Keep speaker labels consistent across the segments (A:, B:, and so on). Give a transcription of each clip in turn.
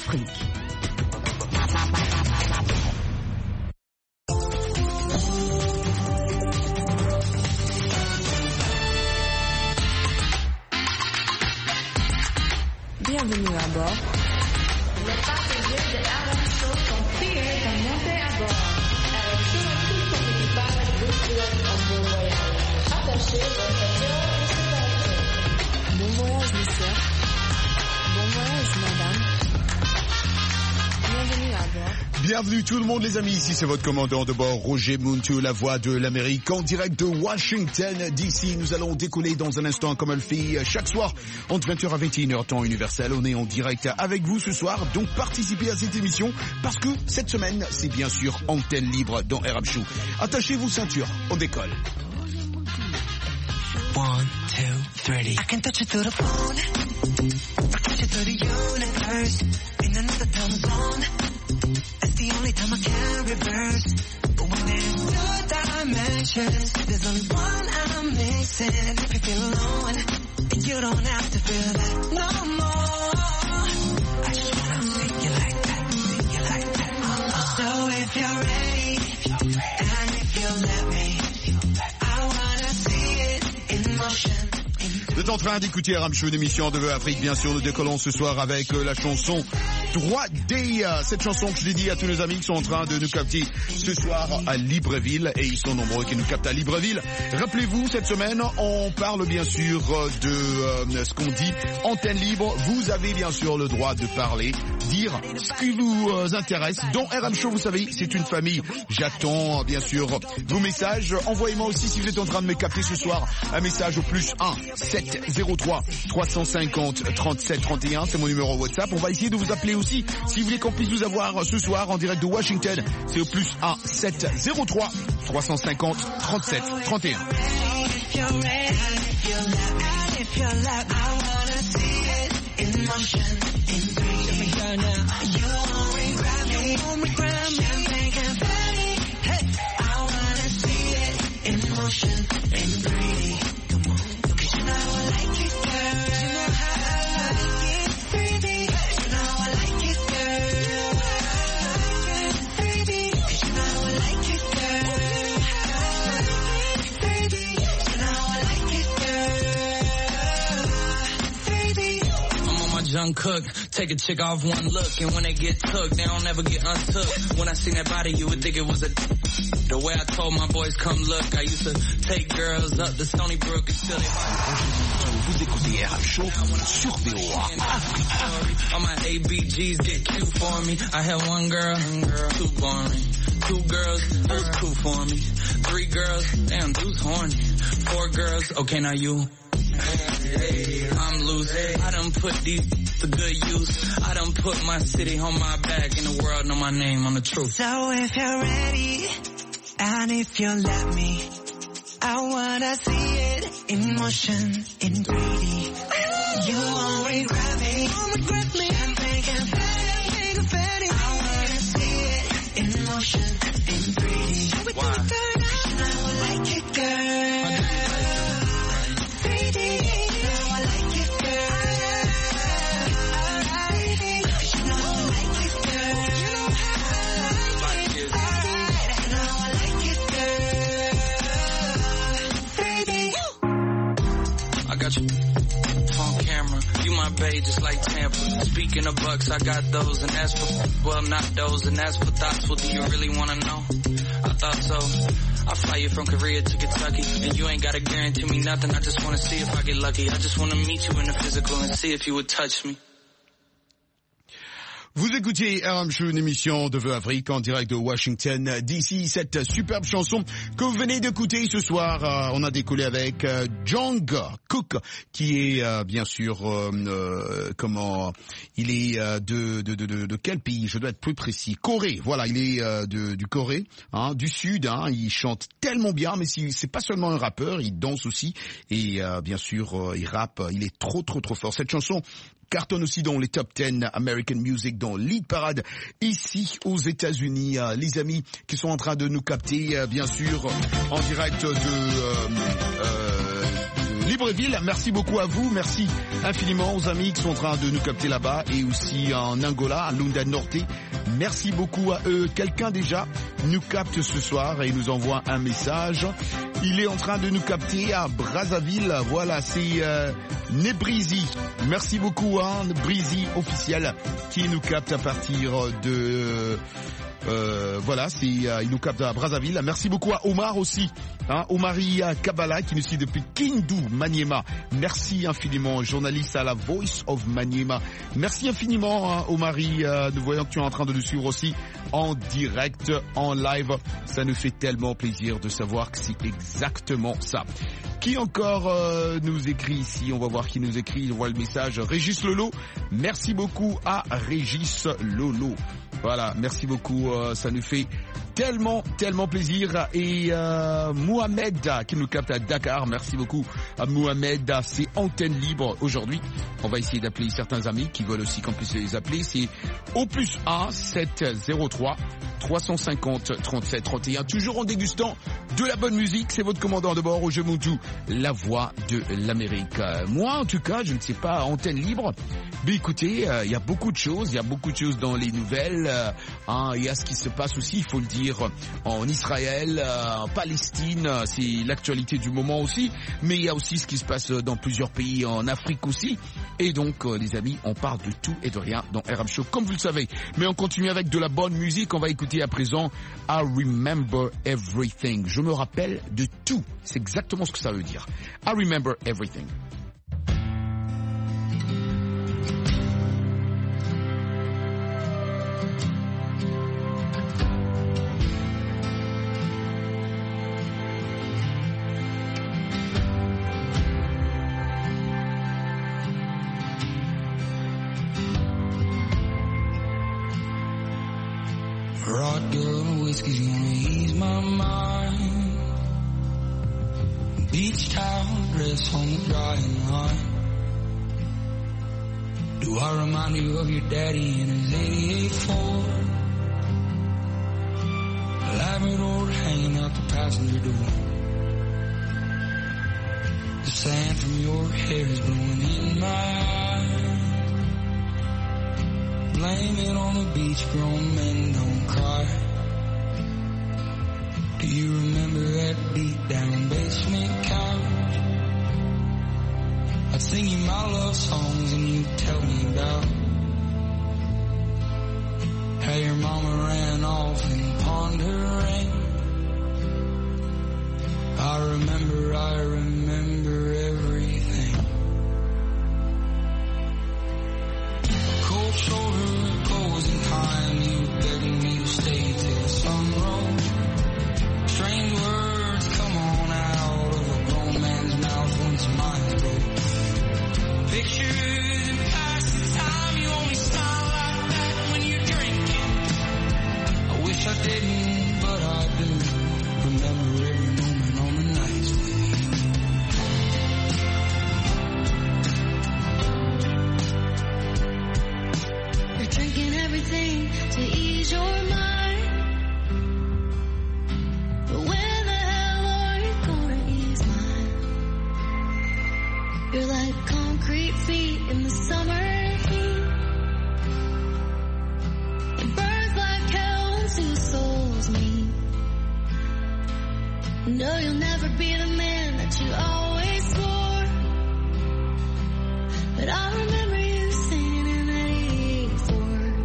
A: Afrique. Bienvenue à bord.
B: Les passagers de RMSO sont priés de monter à bord. RMSO et tout son équipage vous souhaitent un bon voyage. Attachez votre ceinture de sécurité.
A: Bon voyage, monsieur. Bon voyage, madame. Bienvenue à bord.
C: Bienvenue tout le monde les amis, ici c'est votre commandant de bord Roger Muntu, la voix de l'Amérique en direct de Washington DC. Nous allons décoller dans un instant comme elle fait chaque soir entre 20h à 21h temps universel. On est en direct avec vous ce soir, donc participez à cette émission parce que cette semaine c'est bien sûr antenne libre dans RM Show. Attachez vos ceintures, on décolle.
D: 1, 2, 3 I can touch it through the phone, touch it through the universe, in another time zone. That's the only time I can reverse. But when there's two dimensions, there's only one I'm missing. And if you feel alone, you don't have to feel that no more. I just wanna see you like that, see you like that. So if you're ready, and if you let me, I wanna see it in motion.
C: Vous êtes en train d'écouter RM Show, une émission de Afrique. Bien sûr, nous décollons ce soir avec la chanson 3D. Cette chanson que je l'ai dit à tous nos amis qui sont en train de nous capter ce soir à Libreville. Et ils sont nombreux qui nous captent à Libreville. Rappelez-vous, cette semaine, on parle bien sûr de ce qu'on dit antenne libre. Vous avez bien sûr le droit de parler, dire ce qui vous intéresse. Dans RM Show, vous savez, c'est une famille. J'attends bien sûr vos messages. Envoyez-moi aussi, si vous êtes en train de me capter ce soir, un message au plus 1 703 350 37 31. C'est mon numéro WhatsApp. On va essayer de vous appeler aussi. Si vous voulez qu'on puisse vous avoir ce soir en direct de Washington, c'est au plus 1 703 350 37 31.
E: Young cook, take a chick off one look, and when they get took, they don't ever get untook. When I seen that body, you would think it was a. The way I told my boys, come look, I used to take girls up the Stony Brook and still they.
C: Vous écoutez RM Show sur VOA.
E: All my ABGs get cute for me. I had one girl, too boring. 2 girls, that's cool for me. 3 girls, damn, dude's horny. 4 girls, okay, now you. I'm loose. I done put these to good use. I done put my city on my back, and the world know my name on the truth.
D: So if you're ready, and if you let me, I wanna see it in motion, in 3D. You won't regret me. Champagne confetti. I wanna see it in motion, in 3D.
E: Why?
D: You know I like it, girl.
E: On camera, you my babe just like Tampa. Speaking of bucks, I got those and that's for, well, not those and that's for thoughts. Well, do you really wanna know? I thought so. I fly you from Korea to Kentucky, and you ain't gotta guarantee me nothing. I just wanna see if I get lucky. I just wanna meet you in the physical and see if you would touch me.
C: Vous écoutiez RM Show, une émission de Vœux Afrique en direct de Washington DC. Cette superbe chanson que vous venez d'écouter ce soir, on a décollé avec Jung Kook, qui est bien sûr il est de quel pays? Je dois être plus précis. Corée. Voilà, il est du Corée, du Sud. Il chante tellement bien, mais c'est pas seulement un rappeur, il danse aussi et bien sûr il rappe. Il est trop fort. Cette chanson cartonne aussi dans les top 10 American Music, dans Lead Parade, ici aux États-Unis. Les amis qui sont en train de nous capter, bien sûr, en direct de Libreville. Merci beaucoup à vous. Merci infiniment aux amis qui sont en train de nous capter là-bas et aussi en Angola, à Lunda Norte. Merci beaucoup à eux. Quelqu'un déjà nous capte ce soir et nous envoie un message. Il est en train de nous capter à Brazzaville. Voilà, c'est Nebrizi. Merci beaucoup à Nebrizi officiel qui nous capte à partir de... voilà, il nous capte à Brazzaville. Merci beaucoup à Omar aussi, Omari Kabbalah qui nous suit depuis Kindu, Maniema. Merci infiniment, journaliste à la Voice of Maniema. Merci infiniment, Omari. Nous voyons que tu es en train de nous suivre aussi en direct, en live. Ça nous fait tellement plaisir de savoir que c'est exactement ça. Qui encore nous écrit ici? On va voir qui nous écrit. On voit le message. Régis Lolo. Merci beaucoup à Régis Lolo. Voilà, merci beaucoup. Ça nous fait tellement plaisir. Et Mohamed qui nous capte à Dakar. Merci beaucoup à Mohamed. C'est antenne libre aujourd'hui. On va essayer d'appeler certains amis qui veulent aussi qu'on puisse les appeler. C'est au +1 703 350 37 31. Toujours en dégustant de la bonne musique. C'est votre commandant de bord, Roger Moutou, la voix de l'Amérique. Moi, en tout cas, je ne sais pas, antenne libre. Mais écoutez, il y a beaucoup de choses. Il y a beaucoup de choses dans les nouvelles. Il y a ce qui se passe aussi, il faut le dire, en Israël, en Palestine. C'est l'actualité du moment aussi. Mais il y a aussi ce qui se passe dans plusieurs pays en Afrique aussi. Et donc, les amis, on parle de tout et de rien dans RM Show, comme vous le savez. Mais on continue avec de la bonne musique. On va écouter à présent I Remember Everything. Je me rappelle de tout. C'est exactement ce que ça veut dire. I Remember Everything.
E: Whiskey's gonna ease my mind. Beach towel dress on the drying line. Do I remind you of your daddy in his 88 Ford? Labrador hanging out the passenger door. The sand from your hair is blowing in my eyes. Blame it on the beach, grown men don't cry. Do you remember that beat down basement couch? I'd sing you my love songs and you'd tell me about how your mama ran off and pawned her ring. I remember everything. A cold shoulder, closing time, you were begging me to stay till the sun rose. Strange words come on out of a grown man's mouth when his mind's broke. Pictures and passing time, you only smile like that when you're drinking. I wish I didn't, but I do. Remember every moment on the nights with you.
F: You're drinking everything to ease your mind. You're like concrete feet in the summer heat. It burns like hell when two souls meet. No, you'll never be the man that you always swore. But I remember you singing in that 88 Ford.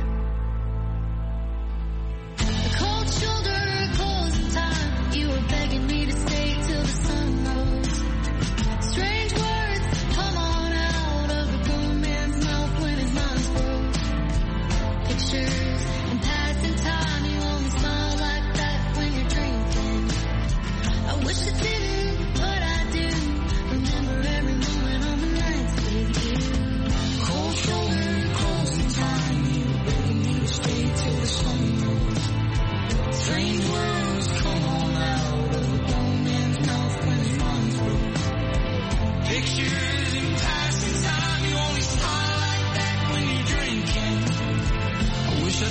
F: A cold shoulder, closing time. You were begging me to stay till the sun rose. Strange words come on out of a grown man's mouth when his mind's broke. Pictures and passing time, you only smile like that when you're drinking. I wish I didn't, but I do. Remember every moment on the nights with you. Cold shoulder, closing time, you were begging me to stay till the sun rose. Strange words come on out of a grown man's mouth when his mind's broke. Pictures and passing time, you only smile like that when you're drinking. I wish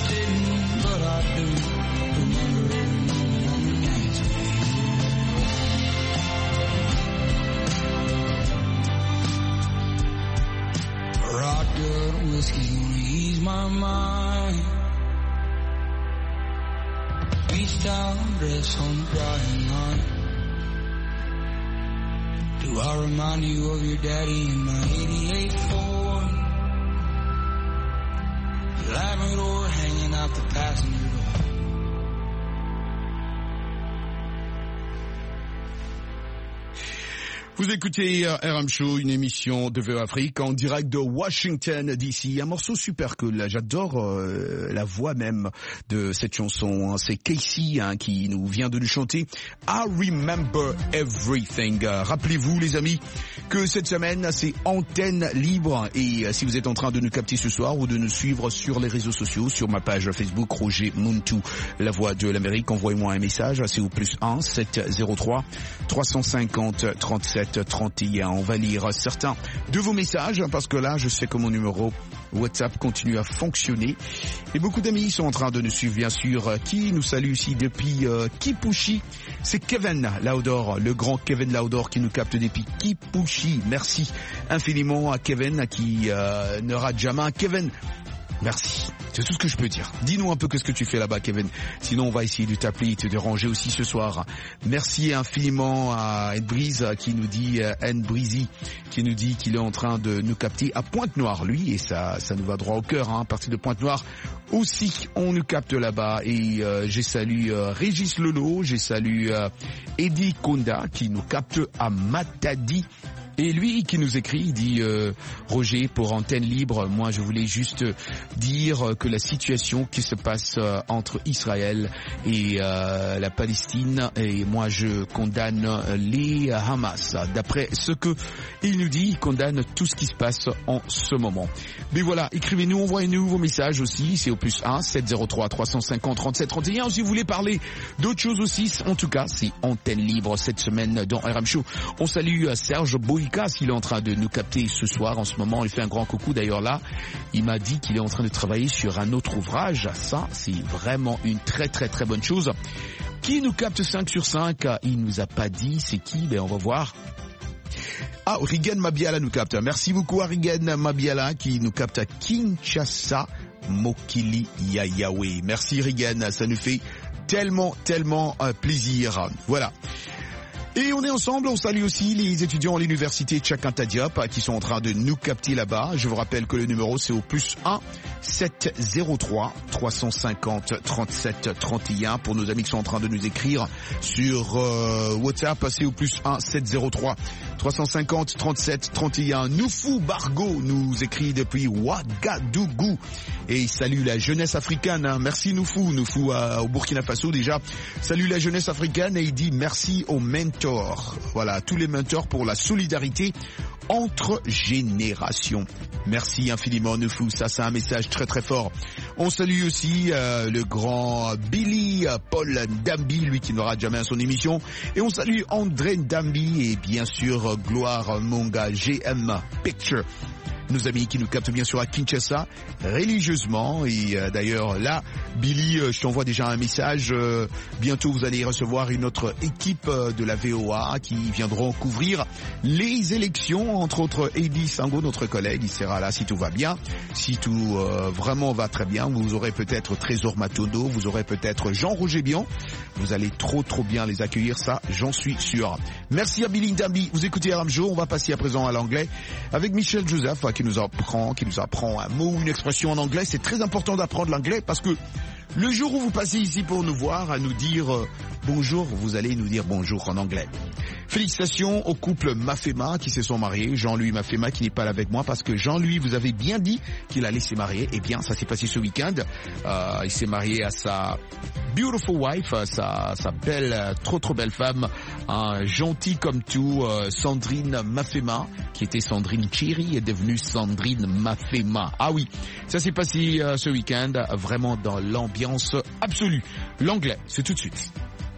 E: East down, dress on the drying line. Do I remind you of your daddy in my 88 Ford? Labrador hanging out the passenger door.
C: Vous écoutez RM Show, une émission de VO Afrique en direct de Washington DC. Un morceau super cool. J'adore la voix même de cette chanson. C'est Casey qui nous vient de nous chanter I Remember Everything. Rappelez-vous les amis que cette semaine c'est antenne libre et si vous êtes en train de nous capter ce soir ou de nous suivre sur les réseaux sociaux, sur ma page Facebook Roger Muntu, la voix de l'Amérique, envoyez-moi un message, c'est au +1 703 350 37 31. On va lire certains de vos messages parce que là, je sais que mon numéro WhatsApp continue à fonctionner. Et beaucoup d'amis sont en train de nous suivre, bien sûr. Qui nous salue ici depuis Kipushi? C'est Kevin Laudor, le grand Kevin Laudor qui nous capte depuis Kipushi. Merci infiniment à Kevin qui ne rate jamais. Kevin, merci. C'est tout ce que je peux dire. Dis-nous un peu ce que tu fais là-bas, Kevin. Sinon, on va essayer de t'appeler et te déranger aussi ce soir. Merci infiniment à Breezy qui nous dit qu'il est en train de nous capter à Pointe-Noire, lui. Et ça nous va droit au cœur, à partir de Pointe-Noire. Aussi, on nous capte là-bas. Et j'ai salué Régis Lolo, j'ai salué Eddie Konda qui nous capte à Matadi. Et lui qui nous écrit, il dit Roger, pour antenne libre, moi je voulais juste dire que la situation qui se passe entre Israël et la Palestine, et moi je condamne les Hamas. D'après ce que il nous dit, il condamne tout ce qui se passe en ce moment. Mais voilà, écrivez-nous, envoyez-nous vos messages aussi, c'est au +1 703 350 37 31. Si vous voulez parler d'autres choses aussi, en tout cas, c'est antenne libre cette semaine dans RM Show. On salue Serge Boy. S'il est en train de nous capter ce soir, en ce moment, il fait un grand coucou. D'ailleurs là, il m'a dit qu'il est en train de travailler sur un autre ouvrage. Ça, c'est vraiment une très très très bonne chose. Qui nous capte 5 sur 5? Il nous a pas dit c'est qui, on va voir. Ah, Rigan Mabiala nous capte. Merci beaucoup à Rigan Mabiala qui nous capte à Kinshasa, Mokili Yayawe. Merci Rigan, ça nous fait tellement plaisir. Voilà. Et on est ensemble, on salue aussi les étudiants à l'université Tchakanta Diop qui sont en train de nous capter là-bas. Je vous rappelle que le numéro c'est au +1 703 350 37 31 pour nos amis qui sont en train de nous écrire sur WhatsApp. C'est au +1 703 350 37 31. Noufou Bargo nous écrit depuis Ouagadougou et il salue la jeunesse africaine. Merci Noufou au Burkina Faso déjà. Salue la jeunesse africaine et il dit merci aux mentors. Voilà, tous les mentors pour la solidarité entre générations. Merci infiniment Noufou, ça c'est un message très très fort. On salue aussi le grand Billy Paul Ndambi, lui qui n'aura jamais à son émission. Et on salue André Ndambi et bien sûr Gloire Monga GM Picture. Nos amis qui nous captent bien sûr à Kinshasa religieusement et d'ailleurs là Billy je t'envoie déjà un message, bientôt vous allez recevoir une autre équipe de la VOA qui viendront couvrir les élections, entre autres Eddie Sango, notre collègue, il sera là si tout va bien, si tout vraiment va très bien. Vous aurez peut-être Trésor Matondo, vous aurez peut-être Jean-Roger Bion, vous allez trop bien les accueillir, ça j'en suis sûr. Merci à Billy Ndambi, vous écoutez RM Show, on va passer à présent à l'anglais avec Michel Joseph qui nous apprend un mot ou une expression en anglais. C'est très important d'apprendre l'anglais parce que le jour où vous passez ici pour nous voir, à nous dire bonjour, vous allez nous dire bonjour en anglais. Félicitations au couple Mafema qui se sont mariés. Jean-Louis Mafema qui n'est pas là avec moi parce que Jean-Louis vous avez bien dit qu'il allait se marier. Eh bien, ça s'est passé ce week-end. Il s'est marié à sa beautiful wife, sa belle, trop belle femme, gentille comme tout, Sandrine Mafema, qui était Sandrine Cherry, est devenue Sandrine Mafema. Ah oui, ça s'est passé ce week-end, vraiment dans l'ambiance absolue. L'anglais, c'est tout de suite.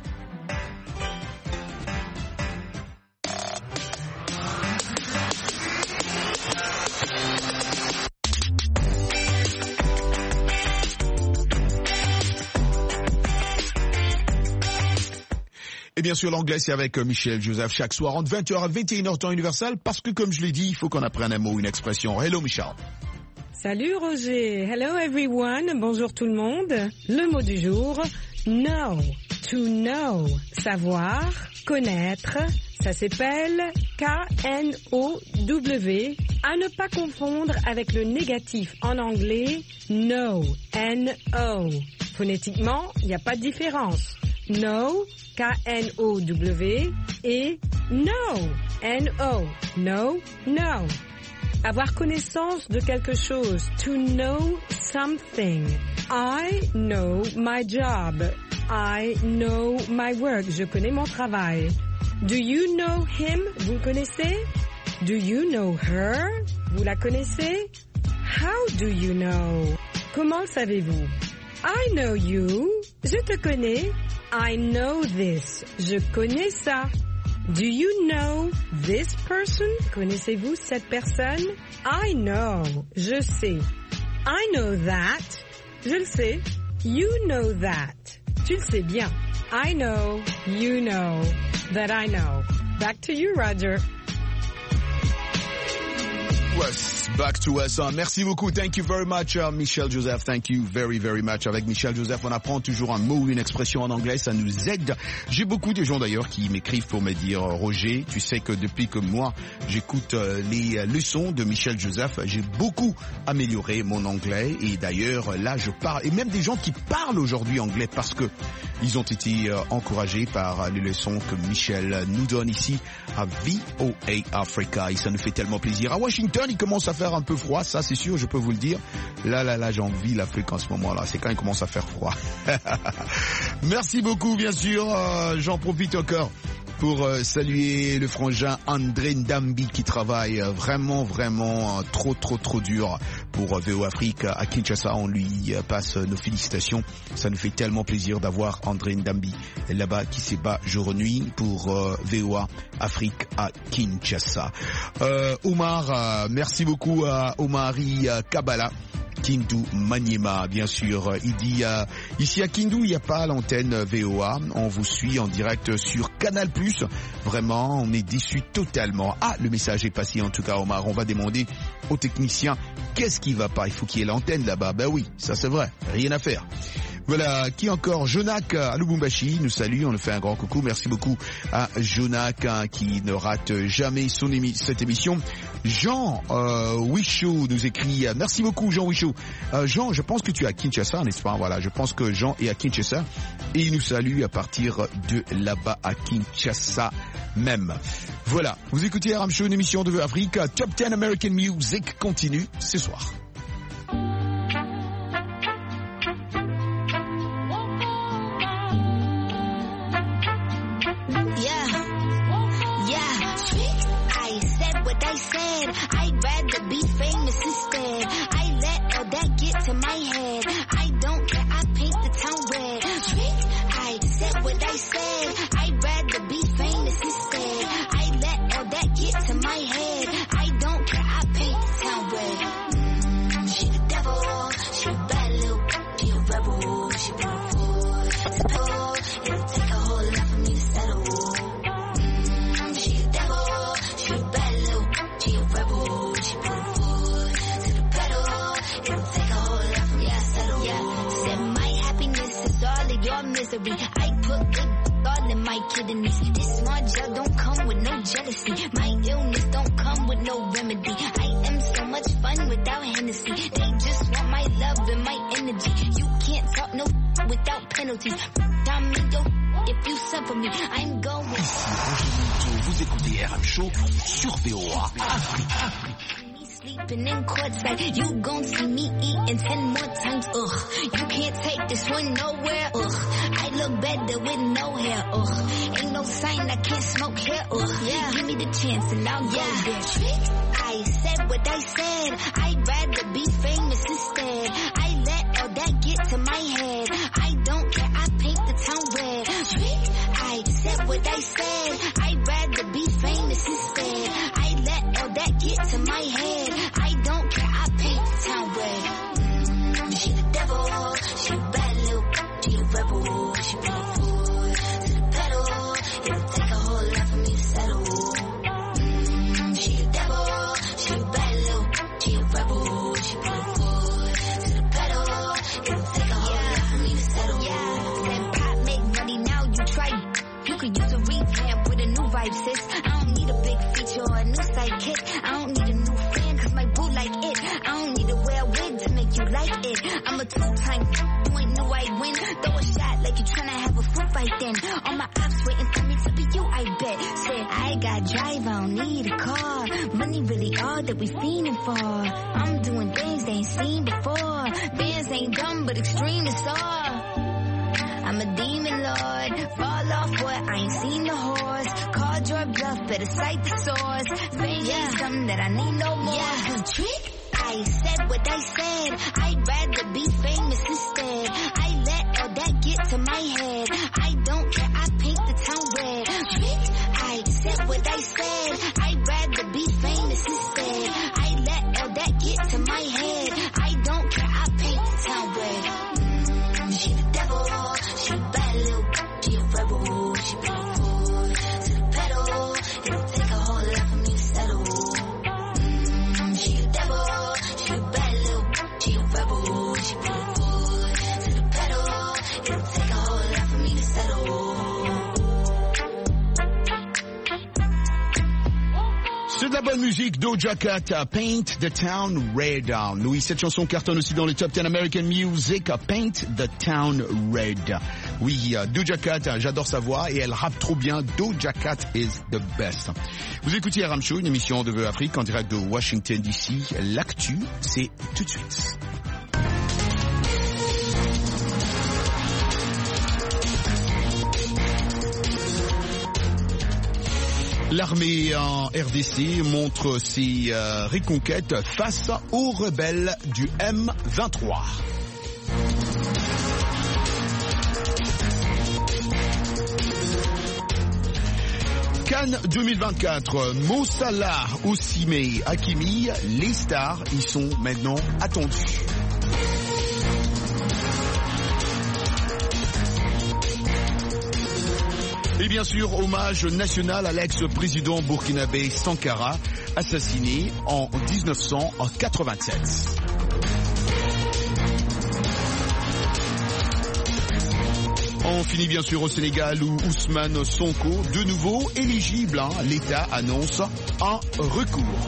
C: Et bien sûr, l'anglais, c'est avec Michel Joseph chaque soir entre 20h à 21h temps universel parce que, comme je l'ai dit, il faut qu'on apprenne un mot, une expression. Hello, Michel.
G: Salut, Roger. Hello, everyone. Bonjour tout le monde. Le mot du jour, Know. To know. Savoir, connaître. Ça s'appelle K-N-O-W. À ne pas confondre avec le négatif en anglais, know. N-O. Phonétiquement, il n'y a pas de différence. Know, K-N-O-W, et know, N-O. Know, know. Avoir connaissance de quelque chose. To know something. I know my job. I know my work. Je connais mon travail. Do you know him? Vous le connaissez? Do you know her? Vous la connaissez? How do you know? Comment le savez-vous? I know you. Je te connais. I know this. Je connais ça. Do you know this person? Connaissez-vous cette personne? I know. Je sais. I know that. Je le sais. You know that. Tu le sais bien. I know. You know. That I know. Back to you, Roger.
C: Yes, back to us. Merci beaucoup. Thank you very much, Michel Joseph. Thank you very, very much. Avec Michel Joseph, on apprend toujours un mot ou une expression en anglais. Ça nous aide. J'ai beaucoup de gens d'ailleurs qui m'écrivent pour me dire, Roger, tu sais que depuis que moi, j'écoute les leçons de Michel Joseph, j'ai beaucoup amélioré mon anglais. Et d'ailleurs, là, je parle. Et même des gens qui parlent aujourd'hui anglais parce que ils ont été encouragés par les leçons que Michel nous donne ici à VOA Africa. Et ça nous fait tellement plaisir. À Washington, il commence à faire un peu froid, ça c'est sûr, je peux vous le dire. Là, j'envie l'Afrique en ce moment-là. C'est quand il commence à faire froid. Merci beaucoup, bien sûr. J'en profite encore pour saluer le frangin André Ndambi qui travaille vraiment trop dur pour VO Afrique à Kinshasa. On lui passe nos félicitations. Ça nous fait tellement plaisir d'avoir André Ndambi là-bas qui se bat jour et nuit pour VOA Afrique à Kinshasa. Omar, merci beaucoup à Omari Kabala. Kindu Maniema, bien sûr. Il dit, ici à Kindu, il n'y a pas l'antenne VOA. On vous suit en direct sur Canal+. Vraiment, on est déçus totalement. Ah, le message est passé en tout cas, Omar. On va demander aux techniciens qu'est-ce qui va pas. Il faut qu'il y ait l'antenne là-bas. Ben oui, ça c'est vrai. Rien à faire. Voilà, qui encore? Jonak à Lubumbashi nous salue, on nous fait un grand coucou. Merci beaucoup à Jonak qui ne rate jamais cette émission. Jean Wichou nous écrit, merci beaucoup Jean Wichou. Jean, je pense que tu es à Kinshasa, n'est-ce pas? Voilà, je pense que Jean est à Kinshasa et il nous salue à partir de là-bas à Kinshasa même. Voilà, vous écoutez Aram Show, une émission de VO Afrique. Top 10 American Music continue ce soir.
F: I'd rather be famous instead. I let all that get to my head. I don't care, I paint the town red. I said what I said. I'd rather be famous instead. I let all that get to my head. I don't care, I paint the town red. She the devil, she a bad little, she a rebel, she beautiful. Simple, it'll take a whole lot for me to settle. She the devil, she a bad little, she a rebel, she beautiful. To the pedal, it'll take a whole lot for me to settle. Yeah, said my happiness is all of your misery. I put good all in my kidneys. This small gel don't come with no jealousy. My illness don't come with no remedy. I am so much fun without Hennessy. They just want my love and my energy. You can't talk no without penalties. Time me go if you suffer me. I'm going.
C: Ici Roger Minto, vous écoutez RM Show sur VOA Afrique.
F: Sleeping in courtside, you gon' see me eating 10 more times, ugh. You can't take this one nowhere, ugh. I look better with no hair, ugh. Ain't no sign I can't smoke hair, ugh. Yeah, give me the chance and I'll go there. I said what I said, I'd rather be famous instead. I let all that get to my head. I don't care, I paint the town red. I said what I said, I'd rather be famous instead. I let all that get to my head. I don't care, I paint the town red. She the devil, she a bad little, she a rebel, she beautiful. To the pedal, it'll take a whole lot for me to settle. She the devil, she a bad little, she a rebel, she beautiful. To the pedal,
H: this time. You ain't knew I'd win. Throw a shot like you tryna have a foot fight then. All my ops waiting for me to be you, I bet. Said I got drive, I don't need a car. Money really all that we fiending for. I'm doing things they ain't seen before. Bands ain't dumb, but extreme is all. I'm a demon lord. Fall off what? I ain't seen the horse. Called your bluff, better cite the source. Fame ain't something that I need no more. Yeah, trick. I said what I said. I'd rather be famous instead. I let all that get to my head. I don't care, I paint the town red. Trick. I said what I said. I'd rather be famous instead. I let all that get to my head. I don't care, I paint the town red. She the devil. She a bad little, she a rebel, she beautiful to the pedal. It'll take a whole lot for me to settle. She a devil, she a bad little, she a rebel, she beautiful to the pedal. It'll take a whole lot for me to settle.
C: C'est de la bonne musique, Doja Cat, Paint the Town Red. Oui, cette chanson cartonne aussi dans les Top 10 American Music, Paint the Town Red. Oui, Doja Cat, j'adore sa voix et elle rappe trop bien. Doja Cat is the best. Vous écoutez RM Show, une émission de VE Afrique en direct de Washington DC. L'actu, c'est tout de suite. L'armée en RDC montre ses reconquêtes face aux rebelles du M23. Cannes 2024, Mo Salah, Osimhen, Hakimi, les stars y sont maintenant attendus. Et bien sûr, hommage national à l'ex-président burkinabé Sankara, assassiné en 1987. On finit bien sûr au Sénégal où Ousmane Sonko, de nouveau éligible, l'État annonce un recours.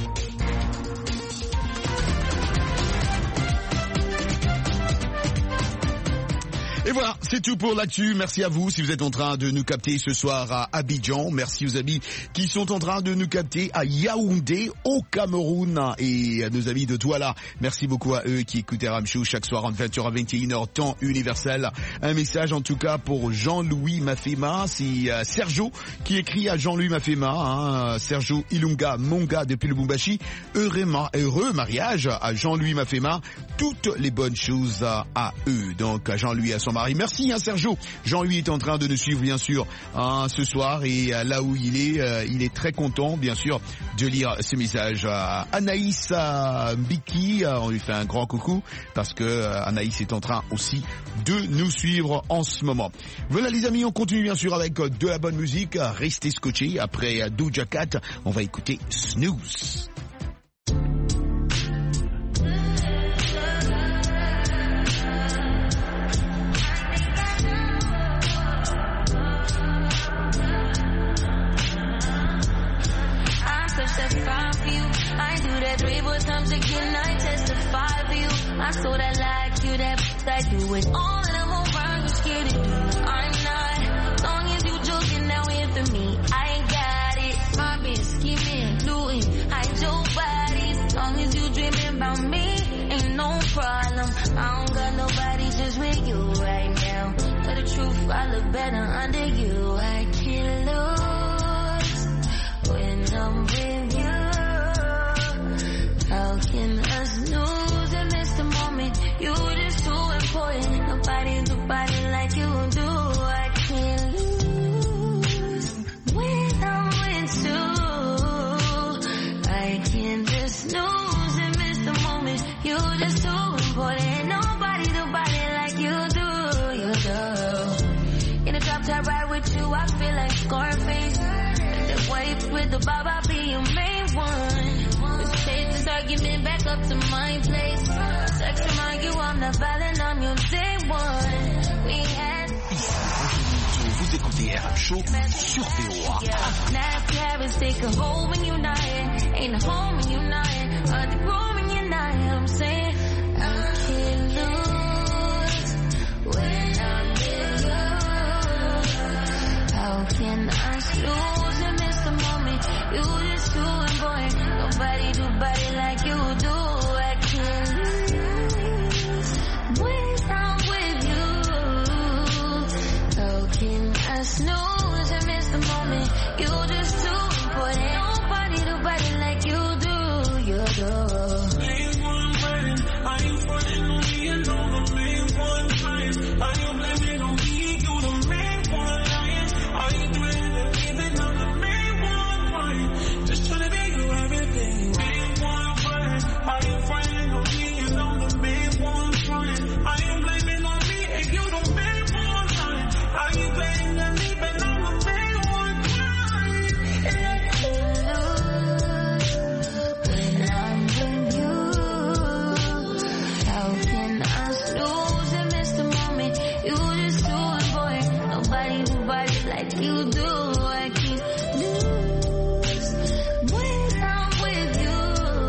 C: Et voilà, c'est tout pour l'actu. Merci à vous si vous êtes en train de nous capter ce soir à Abidjan. Merci aux amis qui sont en train de nous capter à Yaoundé, au Cameroun, et à nos amis de Douala. Merci beaucoup à eux qui écoutent RM Show chaque soir entre 20h à 21h, temps universel. Un message en tout cas pour Jean-Louis Mafema. C'est Sergio qui écrit à Jean-Louis Mafema, Sergio Ilunga Monga depuis le Lubumbashi. Heureux mariage à Jean-Louis Mafema. Toutes les bonnes choses à eux. Donc à Jean-Louis, à son mari. Merci Sergio. Jean-Louis est en train de nous suivre bien sûr ce soir et là où il est très content bien sûr de lire ce message. Anaïs Mbiki, on lui fait un grand coucou parce que Anaïs est en train aussi de nous suivre en ce moment. Voilà les amis, on continue bien sûr avec de la bonne musique. Restez scotchés. Après Doja Cat, on va écouter Snooze.
I: Testify for you. I do that 3 more times again. I testify for you. I saw that like you, that I do it all and I'm around. You scared to do it. I'm not. As long as you joking now in for me, I ain't got it. Mobbing, scheming, looting, hide your body. As long as you dreaming about me, ain't no problem. I don't got nobody just with you right now. But the truth, I look better under you. I can't lose when I'm with you. How can I snooze and miss the moment? You just too important. Nobody like you do. I can't lose when I'm with you. I can't just snooze and miss the moment. You just too important. Nobody like you do. You do. In a drop top ride with you, I feel like Scarface. Wife with the bob, I'll be your main one. Let's take this argument back up to my place. Sex remind you I'm not violent, I'm your day one. We had
C: Vous écoutez RM Show sur VOA.
I: nasty habits take a hold when you're not here. Ain't a home when you're not here. Hard to grow when you're not here. I'm saying I can't lose snooze and miss the moment. You just too important. Nobody do better like you do. You do.
J: Main one friend, I ain't frontin' on me, you know the main one trying. I ain't blaming on me, you the main one lying. I ain't doing anything, I'm the main one crying. Just tryna make you everything. Main one friend, I ain't frontin' on me, you know the main one trying. I ain't blaming on me, and you the main one lying. I ain't blaming on me, but I'm the main one crying.
I: When I'm with you, how can I snooze and miss the moment? You just too important. Nobody do body like you do. I keep lose when I'm with you.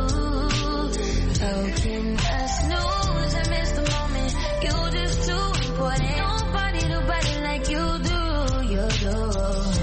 I: How can I snooze and miss the moment? You just too important. Nobody do body like you do. You do.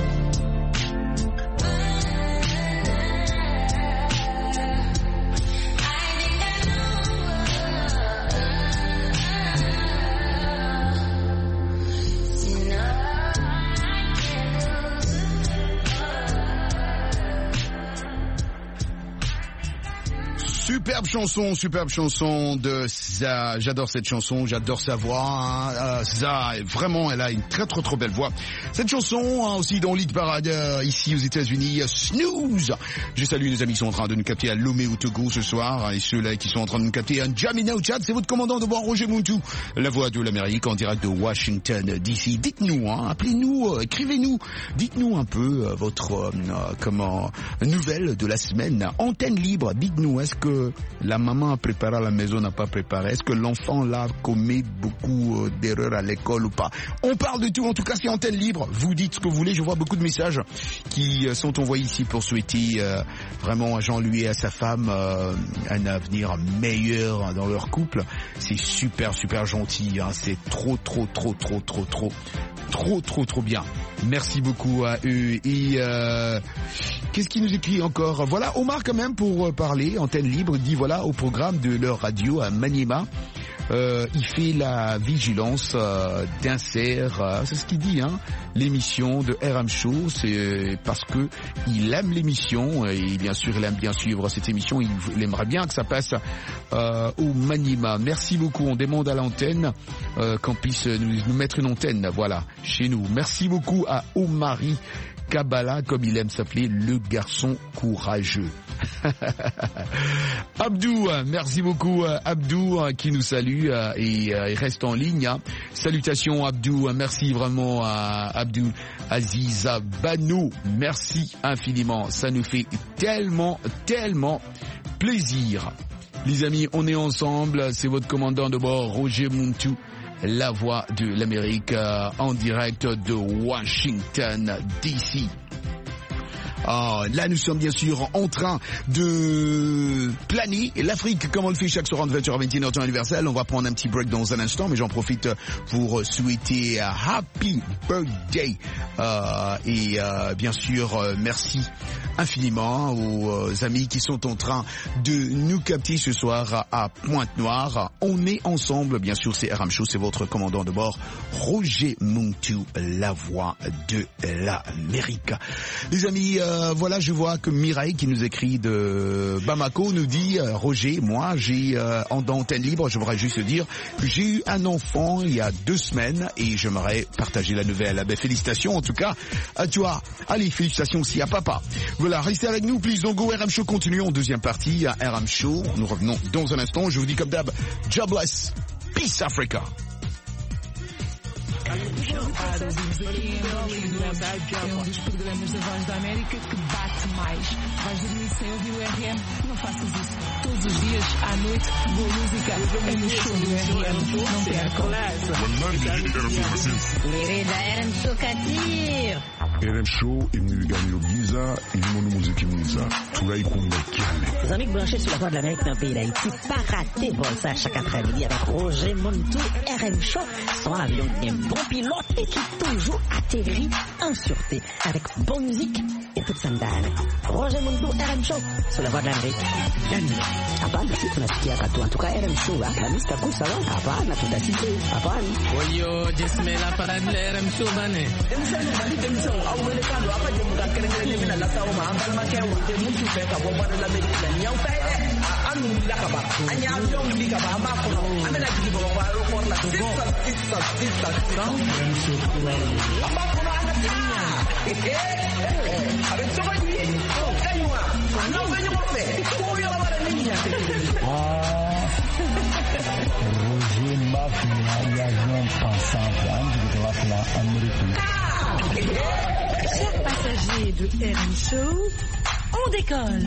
C: Superbe chanson de Za. J'adore cette chanson, j'adore sa voix. Za, vraiment, elle a une très trop belle voix. Cette chanson, aussi dans l'hit parade ici aux États-Unis, Snooze. Je salue les amis qui sont en train de nous capter à Lomé au Togo ce soir, et ceux-là qui sont en train de nous capter à N'Djamena au Tchad. C'est votre commandant de bord Roger Muntu, la voix de l'Amérique en direct de Washington DC. Dites-nous, appelez-nous, écrivez-nous, dites-nous un peu votre nouvelle de la semaine. Antenne libre, dites-nous, est-ce que la maman a préparé à la maison, n'a pas préparé? Est-ce que l'enfant là commet beaucoup d'erreurs à l'école ou pas? On parle de tout, en tout cas c'est antenne libre. Vous dites ce que vous voulez, je vois beaucoup de messages qui sont envoyés ici pour souhaiter vraiment à Jean-Louis et à sa femme un avenir meilleur dans leur couple. C'est super gentil, c'est trop bien. Merci beaucoup à eux. Et qu'est-ce qui nous écrit encore? Voilà, Omar quand même pour parler, antenne libre, dit voilà au programme de leur radio à Maniema. Il fait la vigilance d'insère, c'est ce qu'il dit, l'émission de RM Show, c'est parce que il aime l'émission et bien sûr il aime bien suivre cette émission, il aimerait bien que ça passe au Maniema. Merci beaucoup, on demande à l'antenne qu'on puisse nous mettre une antenne, voilà, chez nous. Merci beaucoup à Omari Kabbalah, comme il aime s'appeler, le garçon courageux. Abdou, merci beaucoup Abdou qui nous salue et il reste en ligne. Salutations Abdou, merci vraiment à Abdou Aziza Bano, merci infiniment, ça nous fait tellement plaisir. Les amis, on est ensemble, c'est votre commandant de bord Roger Muntu, la voix de l'Amérique en direct de Washington DC. Là, nous sommes bien sûr en train de planer l'Afrique comme on le fait chaque soir en 20h à 21h temps universel. On va prendre un petit break dans un instant, mais j'en profite pour souhaiter Happy Birthday et bien sûr merci infiniment aux amis qui sont en train de nous capter ce soir à Pointe-Noire. On est ensemble, bien sûr, c'est RM Show, c'est votre commandant de bord Roger Muntu, la voix de l'Amérique. Les amis, voilà, je vois que Mireille qui nous écrit de Bamako nous dit Roger, moi j'ai en antenne libre, je voudrais juste dire que j'ai eu un enfant il y a 2 semaines et j'aimerais partager la nouvelle. Ben, félicitations en tout cas à toi. Allez, félicitations aussi à papa. Voilà, restez avec nous, please don't go. RM Show continue en deuxième partie à RM Show. Nous revenons dans un instant. Je vous dis comme d'hab, God bless, peace Africa.
K: É dos programas da Voz da América que bate mais. Vais dormir sem ouvir o RM? Não faças isso. Todos os dias, à noite, boa música é no show do RM. Não percam.
B: RM Show Katir.
L: RM Show imniliganyo giza ilimono muziki mwiza tulaikumba kiale.
M: Les amis branchés sur la Voix de l'Amérique dans le pays d'Haïti, pas rater ça chaque après-midi avec Roger Muntu. RM Show, son avion qui est un bon pilote et qui toujours atterrit en sûreté avec bonne musique et toute sandale. Roger Muntu, RM Show, sur la voie de l'Amérique. Hapana, sisi tunasikia katu. En tout cas, RM Show, Mr. Kusa, hapana, tutasikia, hapana.
E: Oyo, jismela para RM Show bane.
N: Roger Mafia, viajant pensant américain.
G: Chers passagers de RM Show, on décolle.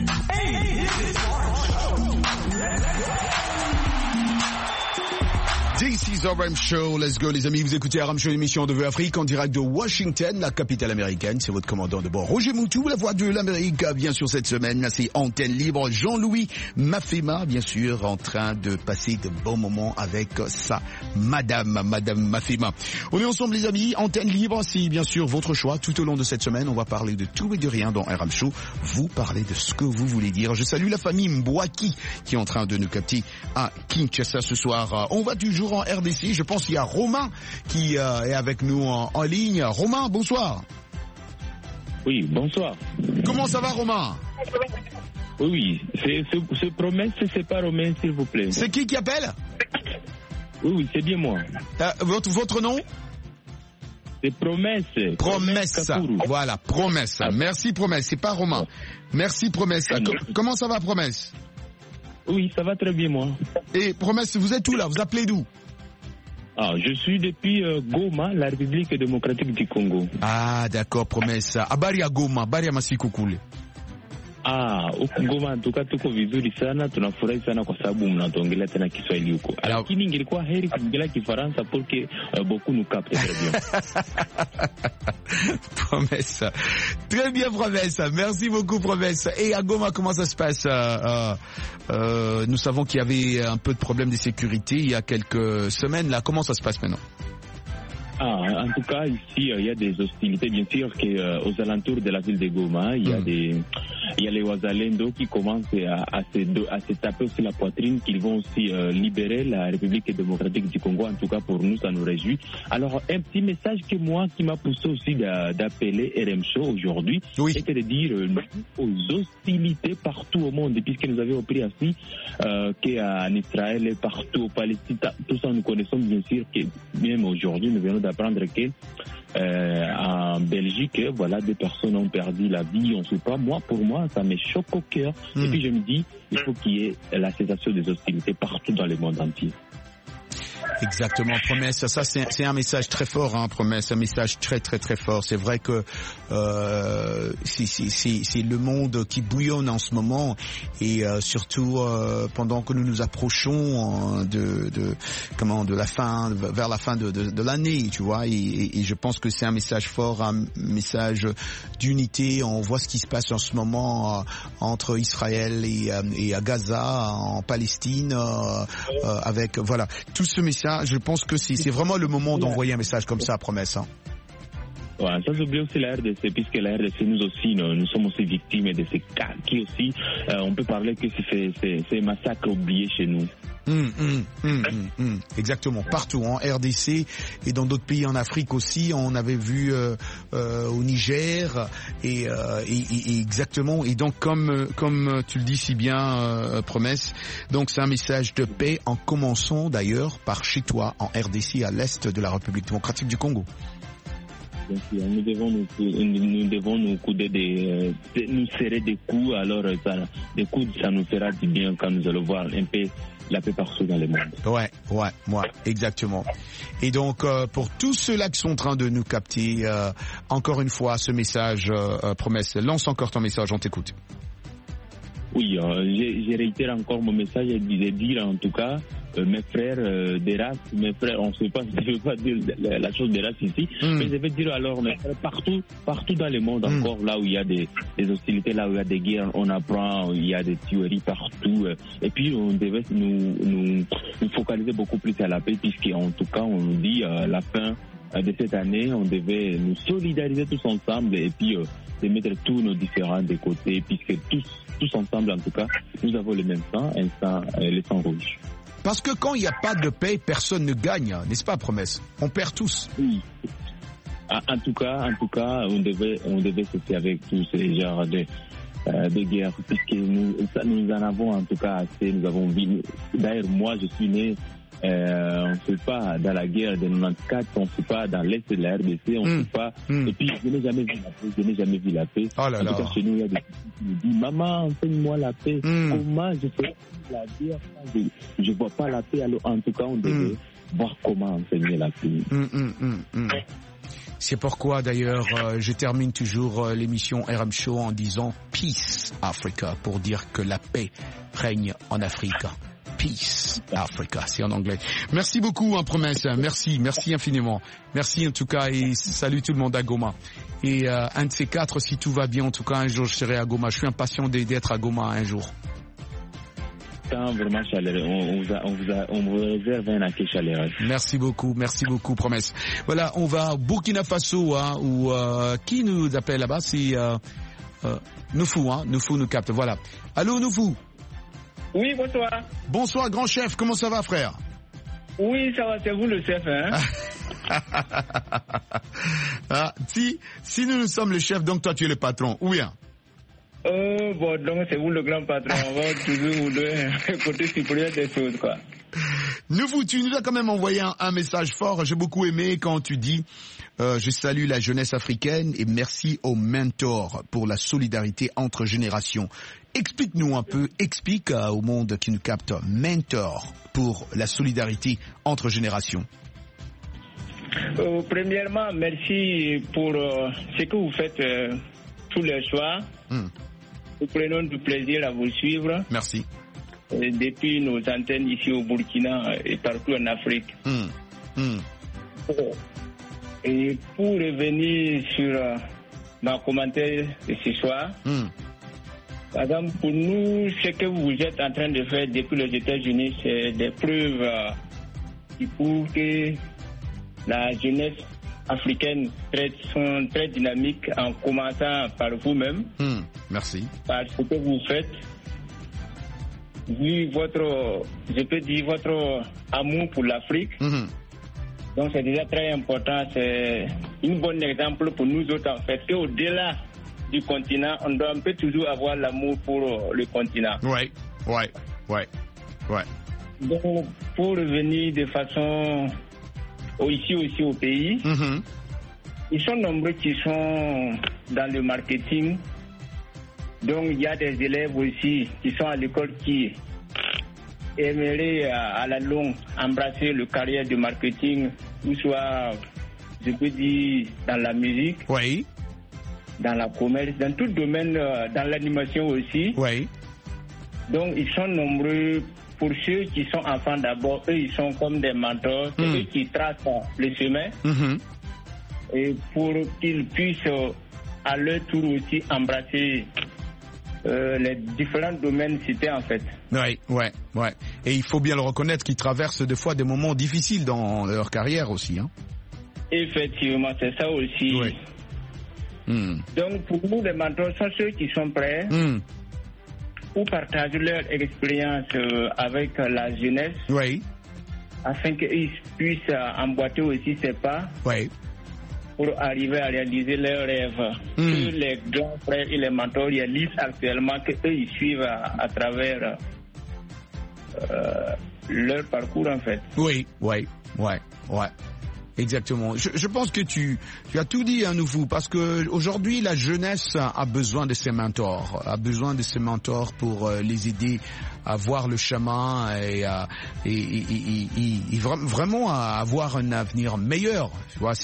C: This is RM Show, let's go les amis, vous écoutez RM Show, l'émission de Vue Afrique en direct de Washington, la capitale américaine, c'est votre commandant de bord Roger Moutou, la voix de l'Amérique, bien sûr cette semaine, là c'est Antenne Libre, Jean-Louis Mafema, bien sûr, en train de passer de bons moments avec sa Madame Mafema. On est ensemble les amis, Antenne Libre, c'est bien sûr votre choix, tout au long de cette semaine, on va parler de tout et de rien dans RM Show, vous parlez de ce que vous voulez dire. Je salue la famille Mbouaki qui est en train de nous capter à Kinshasa ce soir. On va toujours en RDC, je pense qu'il y a Romain qui est avec nous en ligne. Romain, bonsoir.
O: Oui, bonsoir.
C: Comment ça va Romain?
O: Oui, c'est Promesse, c'est pas Romain s'il vous plaît.
C: C'est qui appelle?
O: Oui, c'est bien moi.
C: Votre nom?
O: C'est Promesse.
C: Promesse. Voilà, Promesse. Merci Promesse, c'est pas Romain. Merci Promesse. Comment ça va Promesse?
O: Oui, ça va très bien moi.
C: Et Promesse, vous êtes où là? Vous appelez d'où?
O: Je suis depuis Goma, la République démocratique du Congo.
C: Ah, d'accord, Promesse. Habari ya Goma, habari ya masiku kule.
O: Huku Goma tuko vizuri sana, tunafurahi sana kwa sababu mnatuongelea tena Kiswahili huko. Lakini ingekuwa heri kuongelea Kifaransa pour que beaucoup nous captent très bien.
C: Promesse. Très bien Promesse. Merci beaucoup Promesse. Et à Goma, comment ça se passe? Nous savons qu'il y avait un peu de problème de sécurité il y a quelques semaines là. Comment ça se passe maintenant?
O: En tout cas, ici, il y a des hostilités, bien sûr, aux alentours de la ville de Goma. Il y a les Ouazalendo qui commencent à se taper aussi la poitrine, qu'ils vont aussi libérer la République démocratique du Congo. En tout cas, pour nous, ça nous réjouit. Alors, un petit message qui m'a poussé aussi d'appeler RM Show aujourd'hui, était de dire aux hostilités partout au monde, puisque nous avions appris ainsi qu'en Israël et partout au Palestine, tout ça nous connaissons bien sûr, que même aujourd'hui, nous venons d'apprendre que en Belgique, voilà, des personnes ont perdu la vie, on ne sait pas. Pour moi, ça me choque au cœur. Et puis je me dis, il faut qu'il y ait la cessation des hostilités partout dans le monde entier.
C: Exactement, Promesse. Ça, c'est un message très fort, hein, Promesse. Un message très, très, très fort. C'est vrai que c'est le monde qui bouillonne en ce moment, et surtout pendant que nous nous approchons de la fin, vers la fin de l'année, tu vois. Et je pense que c'est un message fort, un message d'unité. On voit ce qui se passe en ce moment entre Israël et à Gaza, en Palestine, avec voilà tout ce message. Je pense que c'est vraiment le moment d'envoyer un message comme ça à Promesse. Hein.
O: Ouais, ça j'oublie aussi la RDC, puisque la RDC nous aussi, nous sommes aussi victimes de ces cas qui aussi, on peut parler que c'est un massacre oublié chez nous.
C: Exactement, partout en RDC et dans d'autres pays en Afrique aussi. On avait vu au Niger et exactement. Et donc comme tu le dis si bien, Promesse, donc c'est un message de paix en commençant d'ailleurs par chez toi en RDC à l'est de la République démocratique du Congo.
O: Nous devons nous couder nous serrer des coups. Alors des coups, ça nous fera du bien quand nous allons voir un peu la paix partout dans le monde.
C: Ouais, exactement. Et donc pour tous ceux-là qui sont en train de nous capter, encore une fois ce message, Promesse, lance encore ton message, on t'écoute.
O: Oui, je réitère encore mon message et de dire en tout cas, mes frères des races, mes frères, je ne veux pas dire la chose des races ici, mais je vais dire alors mes frères partout dans le monde, encore là où il y a des hostilités, là où il y a des guerres, on apprend, il y a des tueries partout, et puis on devait nous focaliser beaucoup plus à la paix, puisqu'en tout cas on nous dit la fin de cette année, on devait nous solidariser tous ensemble et puis de mettre tous nos différends de côté, puisque tous ensemble, en tout cas, nous avons le même sang, le sang rouge.
C: Parce que quand il n'y a pas de paix, personne ne gagne, n'est-ce pas, Promesse? On perd tous.
O: Oui. En tout cas, on devait cesser avec tous ces genres de guerres, puisque nous en avons en tout cas assez. Nous avons vu. D'ailleurs, moi, je suis né. On ne fait pas dans la guerre de 94, on ne fait pas dans l'est de la RDC, on ne fait pas. Et puis, je n'ai jamais vu la paix.
C: Oh là là.
O: En tout cas, chez nous, il y a des gens qui nous disent, maman, enseigne-moi la paix. Comment je fais la guerre? Je ne vois pas la paix. Alors, en tout cas, on devait voir comment enseigner la paix.
C: C'est pourquoi, d'ailleurs, je termine toujours l'émission RM Show en disant Peace Africa, pour dire que la paix règne en Afrique. Peace Africa, c'est en anglais. Merci beaucoup, Promesse. Merci infiniment. Merci en tout cas et salut tout le monde à Goma. Et un de ces quatre, si tout va bien, en tout cas un jour je serai à Goma. Je suis impatient d'être à Goma un jour.
O: Vraiment chaleureux. On vous réserve un accueil chaleureux.
C: Merci beaucoup, Promesse. Voilà, on va au Burkina Faso, où qui nous appelle là-bas, c'est Noufou, Noufou nous capte. Voilà. Allô, Noufou.
P: Oui, bonsoir.
C: Bonsoir, grand chef. Comment ça va, frère?
P: Oui, ça va, c'est vous le chef, hein?
C: Si nous sommes le chef, donc toi tu es le patron, ou bien?
P: Bon, donc c'est vous le grand patron. On va toujours vous donner le côté supérieur des choses, quoi.
C: Noufou, tu nous as quand même envoyé un message fort. J'ai beaucoup aimé quand tu dis je salue la jeunesse africaine et merci aux mentors pour la solidarité entre générations. Explique-nous un peu, explique au monde qui nous capte, mentor pour la solidarité entre générations.
P: Premièrement, merci pour ce que vous faites tous les soirs. Nous prenons du plaisir à vous suivre.
C: Merci.
P: Depuis nos antennes ici au Burkina et partout en Afrique. Et pour revenir sur ma commentaire de ce soir, par exemple, pour nous, ce que vous êtes en train de faire depuis les États-Unis, c'est des preuves qui prouvent que la jeunesse africaine sont très dynamiques, en commençant par vous-même.
C: Merci.
P: Par ce que vous faites. Vu votre amour pour l'Afrique. Donc c'est déjà très important. C'est un bon exemple pour nous autres, en fait, qu'au-delà du continent, on peut toujours avoir l'amour pour le continent.
C: Ouais.
P: Donc, pour revenir de façon ici aussi au pays, ils sont nombreux qui sont dans le marketing. Donc, il y a des élèves aussi qui sont à l'école qui aimeraient à la longue embrasser le carrière de marketing, ou soit, je peux dire, dans la musique.
C: Oui.
P: Dans la commerce, dans tout domaine, dans l'animation aussi.
C: Oui.
P: Donc, ils sont nombreux. Pour ceux qui sont enfants d'abord, eux, ils sont comme des mentors, c'est eux qui tracent le chemin. Et pour qu'ils puissent, à leur tour aussi, embrasser les différents domaines cités, en fait.
C: Ouais. Et il faut bien le reconnaître qu'ils traversent des fois des moments difficiles dans leur carrière aussi, hein.
P: Effectivement, c'est ça aussi.
C: Oui.
P: Donc, pour nous, les mentors sont ceux qui sont prêts pour partager leur expérience avec la jeunesse, afin qu'ils puissent emboîter aussi ses pas pour arriver à réaliser leurs rêves. Que les grands frères et les mentors réalisent actuellement, qu'eux, ils suivent à travers leur parcours, en fait.
C: Oui. Exactement. Je pense que tu as tout dit, Noufou, parce que aujourd'hui la jeunesse a besoin de ses mentors, pour les aider à voir le chemin et vraiment à avoir un avenir meilleur. Tu vois,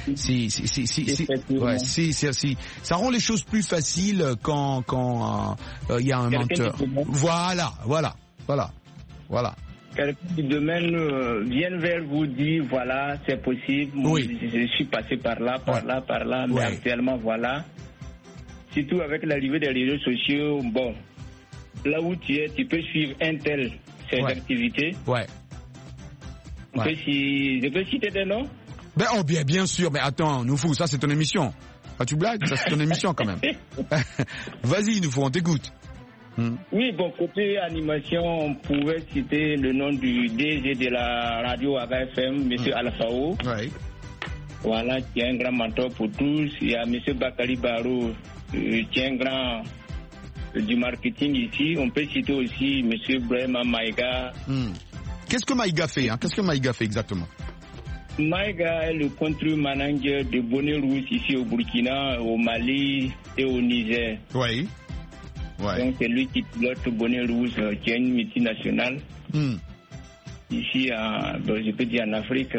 C: ça rend les choses plus faciles quand il y a un mentor. Voilà.
P: Quelqu'un du domaine vient vers vous dire voilà, c'est possible, je suis passé par là, mais actuellement voilà. Surtout avec l'arrivée des réseaux sociaux, bon, là où tu es, tu peux suivre ses activités. Je peux citer des noms?
C: Bien sûr, mais attends, Noufou, ça c'est ton émission. Ah, tu blagues? Ça c'est ton émission quand même. Vas-y, Noufou, on t'écoute.
P: Oui, bon, côté animation, on pouvait citer le nom du DG de la radio Waga FM, M. Alfao.
C: Oui.
P: Voilà, qui est un grand mentor pour tous. Il y a M. Bakari Barou, qui est un grand du marketing ici. On peut citer aussi M. Brema Maïga.
C: Qu'est-ce que Maïga fait, hein? Qu'est-ce que Maïga fait exactement?
P: Maïga est le country manager de Bonnet Rouge ici au Burkina, au Mali et au Niger.
C: Oui. Ouais.
P: Donc c'est lui qui pilote Bonnet Rouge, qui est une multinationale. Ici, je peux dire en Afrique.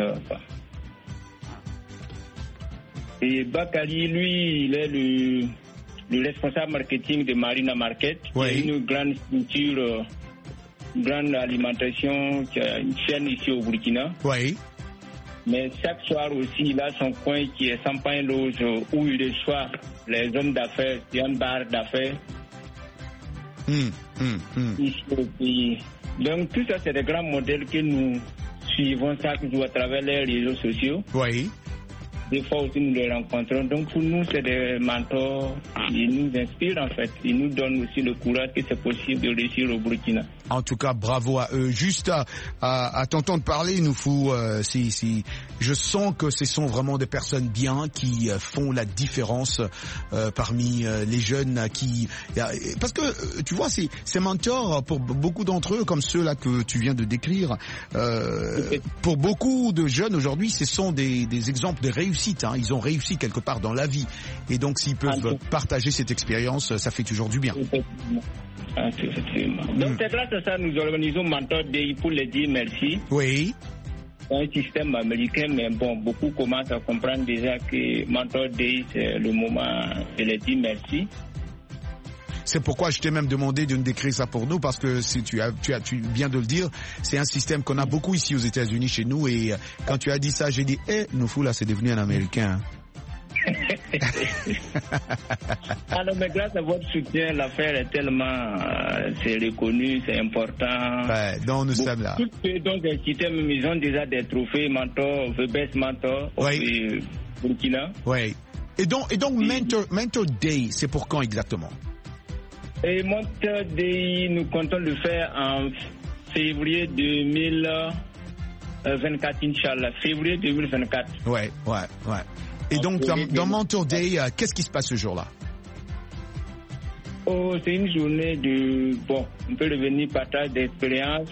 P: Et Bakari, lui, il est le responsable marketing de Marina Market, qui est une grande structure, grande alimentation, qui a une chaîne ici au Burkina.
C: Oui.
P: Mais chaque soir aussi, il a son coin qui est Sampagne Loge, où il reçoit les hommes d'affaires, c'est un bar d'affaires. Ici au pays. Donc tout ça, c'est des grands modèles que nous suivons chaque jour à travers les réseaux sociaux.
C: Oui.
P: Des fois aussi nous les rencontrons. Donc pour nous, c'est des mentors. Ils nous inspirent en fait. Ils nous donnent aussi le courage que c'est possible de réussir au Burkina.
C: En tout cas, bravo à eux. Juste à t'entendre parler, Noufou, je sens que ce sont vraiment des personnes bien qui font la différence parmi les jeunes parce que tu vois, ces mentors pour beaucoup d'entre eux, comme ceux là que tu viens de décrire, pour beaucoup de jeunes aujourd'hui, ce sont des exemples de réussite. Hein. Ils ont réussi quelque part dans la vie, et donc s'ils peuvent partager cette expérience, ça fait toujours du bien.
P: Donc c'est grâce à ça nous organisons Mentor Day pour les dire merci.
C: Oui.
P: C'est un système américain, mais bon, beaucoup commencent à comprendre déjà que Mentor Day, c'est le moment de les dire merci.
C: C'est pourquoi je t'ai même demandé de nous décrire ça pour nous, parce que si tu viens de le dire, c'est un système qu'on a beaucoup ici aux États-Unis chez nous, et quand tu as dit ça, j'ai dit, Noufou là, c'est devenu un Américain.
P: Alors, mais grâce à votre soutien, l'affaire est tellement, c'est reconnu, c'est important.
C: Ouais, donc nous sommes là.
P: Tous ceux dont j'ai cité, ils ont déjà des trophées mentor, the best mentor au Burkina.
C: Oui. Et donc Mentor Day, c'est pour quand exactement?
P: Et Mentor Day, nous comptons le faire en février 2024, Inch'Allah. Février 2024.
C: Ouais. Et donc, dans Mentor Day, qu'est-ce qui se passe ce jour-là?
P: Oh, c'est une journée de... Bon, on peut revenir partage d'expérience.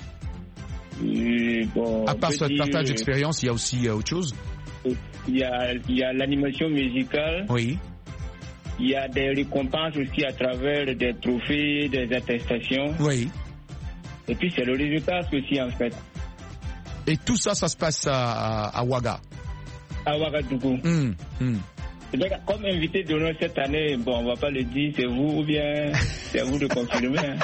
C: À part ce partage d'expérience, il y a aussi autre chose?
P: Il y a l'animation musicale.
C: Oui.
P: Il y a des récompenses aussi à travers des trophées, des attestations.
C: Oui.
P: Et puis, c'est le résultat aussi, en fait.
C: Et tout ça, ça se passe à Ouaga?
P: À Ouagadougou. Comme invité d'honneur cette année, bon, on va pas le dire, c'est vous ou bien c'est à vous de confirmer. Hein.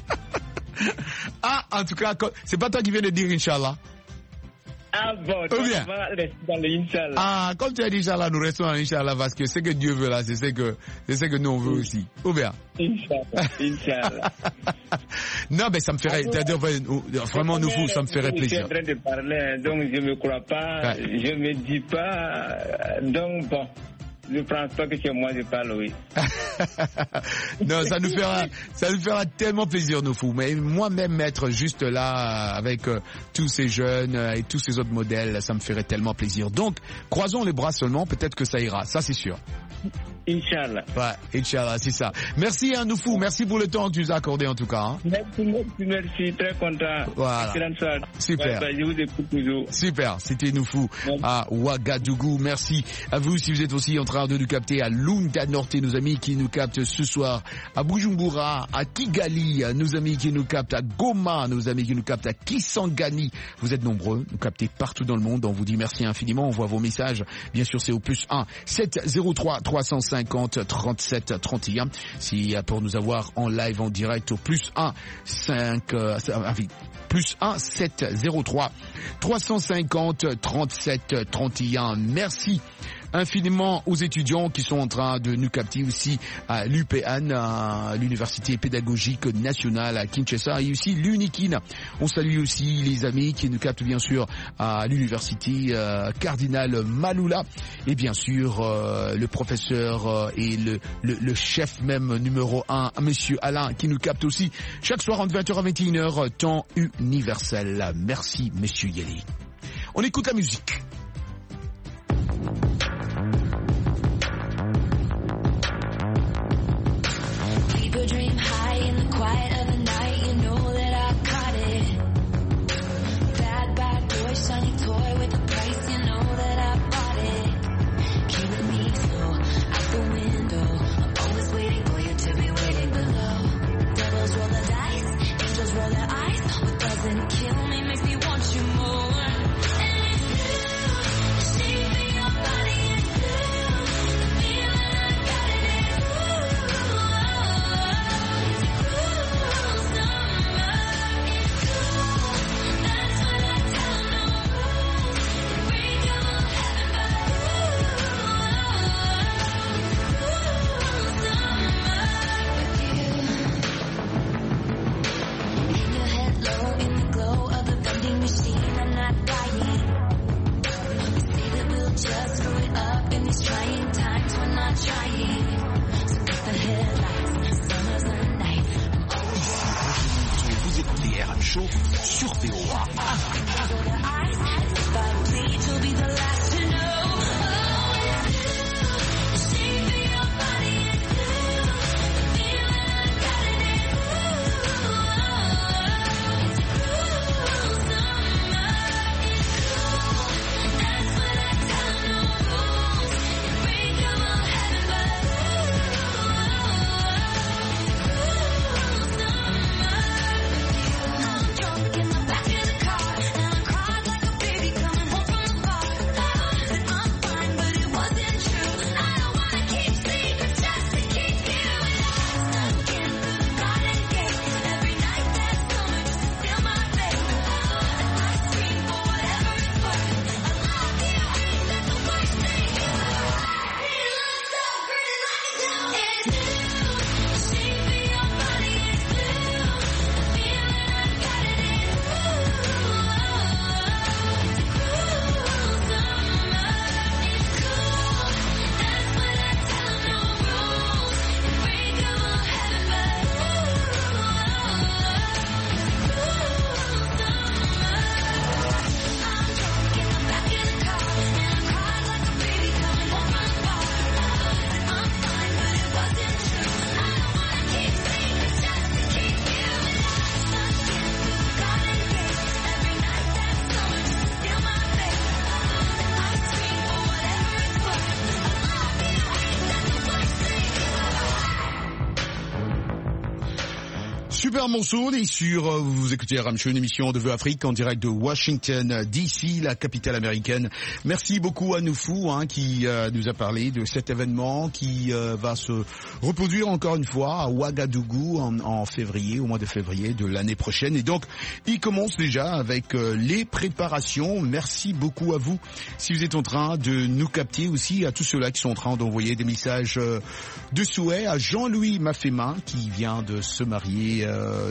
C: En tout cas, c'est pas toi qui viens de dire Inch'Allah.
P: Ah bon, on va rester dans le Inch'Allah.
C: Comme tu as dit Inch'Allah, nous restons dans Inch'Allah parce que ce que Dieu veut là, c'est ce que nous on veut aussi. Ou bien?
P: Inch'Allah.
C: Non, mais ça me ferait, c'est-à-dire, vraiment, Noufou, ça me ferait plaisir.
P: Je suis en train de parler, donc je me crois pas, je me dis pas, donc bon. Je ne pense pas que c'est moi je parle, oui.
C: Non, ça nous fera tellement plaisir, Noufou. Mais moi-même être juste là avec tous ces jeunes et tous ces autres modèles, ça me ferait tellement plaisir. Donc, croisons les bras seulement, peut-être que ça ira, ça c'est sûr.
P: Inch'Allah.
C: Ouais, Inch'Allah, c'est ça. Merci, Noufou, merci pour le temps que tu nous as accordé en tout cas. Hein.
P: Merci, très content.
C: Voilà. Super.
P: Je vous écoute toujours.
C: Super, c'était Noufou à Ouagadougou. Merci à vous si vous êtes aussi en train de nous capter à Lunga Norte, nos amis qui nous captent ce soir, à Bujumbura, à Kigali, nos amis qui nous captent à Goma, nos amis qui nous captent à Kisangani. Vous êtes nombreux, nous captez partout dans le monde. On vous dit merci infiniment. On voit vos messages. Bien sûr, c'est au +1 703 350 37 31. Si pour nous avoir en live en direct au +1 703 350 37 31. Merci infiniment aux étudiants qui sont en train de nous capter aussi à l'UPN, à l'Université pédagogique nationale à Kinshasa, et aussi l'UNIKIN. On salue aussi les amis qui nous captent bien sûr à l'Université Cardinal Malula, et bien sûr le professeur et le chef même numéro 1, monsieur Alain, qui nous capte aussi chaque soir entre 20h à 21h, temps universel. Merci, monsieur Yeli. On écoute la musique.
I: People dream high in the quiet of the night. You know that I caught it. Bad, bad boy, shiny toy with a price. You know that I bought it. Keeping me slow out the window. I'm always waiting for you to be waiting below. Devils roll the dice, angels roll their eyes. What doesn't kill me makes me want you more.
C: Vous écoutez RM Show sur VOA. Super morceau, et sur, vous écoutez RM Show, une émission de Vœux Afrique en direct de Washington DC, la capitale américaine. Merci beaucoup à Noufou qui nous a parlé de cet événement qui va se reproduire encore une fois à Ouagadougou en février, au mois de février de l'année prochaine. Et donc, il commence déjà avec les préparations. Merci beaucoup à vous. Si vous êtes en train de nous capter aussi, à tous ceux-là qui sont en train d'envoyer des messages de souhait, à Jean-Louis Mafema qui vient de se marier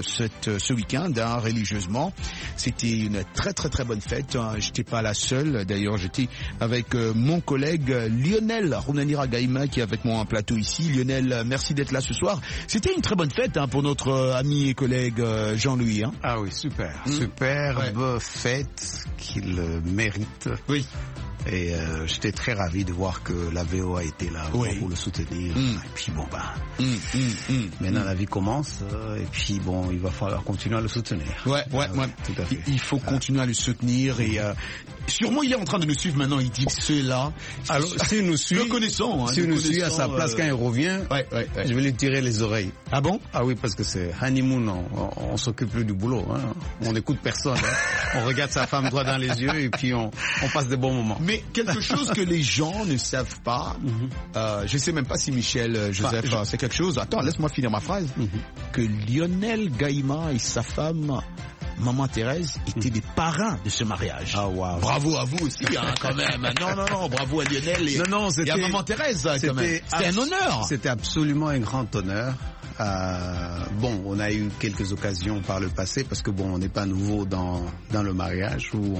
C: ce week-end religieusement. C'était une très très très bonne fête. J'étais pas la seule. D'ailleurs, j'étais avec mon collègue Lionel Runanira Gaïma qui est avec moi en plateau ici. Lionel, merci d'être là ce soir. C'était une très bonne fête pour notre ami et collègue Jean-Louis. Ah oui, super. Superbe fête qu'il mérite. Oui. Et j'étais très ravi de voir que la VOA était là pour le soutenir. Et puis bon, maintenant la vie commence. Et puis bon, il va falloir continuer à le soutenir. Ouais. Tout à fait. Il faut continuer à le soutenir. Et sûrement, il est en train de nous suivre maintenant. Il dit que ceux-là. Alors, s'il nous suit, s'il nous suit à sa place quand il revient, je vais lui tirer les oreilles. Ah bon? Ah oui, parce que c'est honeymoon. On s'occupe plus du boulot. On n'écoute personne. On regarde sa femme droit dans les yeux et puis on passe des bons moments. Mais quelque chose que les gens ne savent pas, je sais même pas si Michel Joseph, c'est quelque chose. Attends, laisse-moi finir ma phrase. Que Lionel Gaïma et sa femme maman Thérèse étaient des parrains de ce mariage.
Q: Ah, wow.
C: Bravo à vous aussi, hein, quand même. Non, bravo à Lionel et à maman Thérèse, quand même. C'était un honneur.
Q: C'était absolument un grand honneur. Bon, on a eu quelques occasions par le passé parce que bon, on n'est pas nouveau dans le mariage où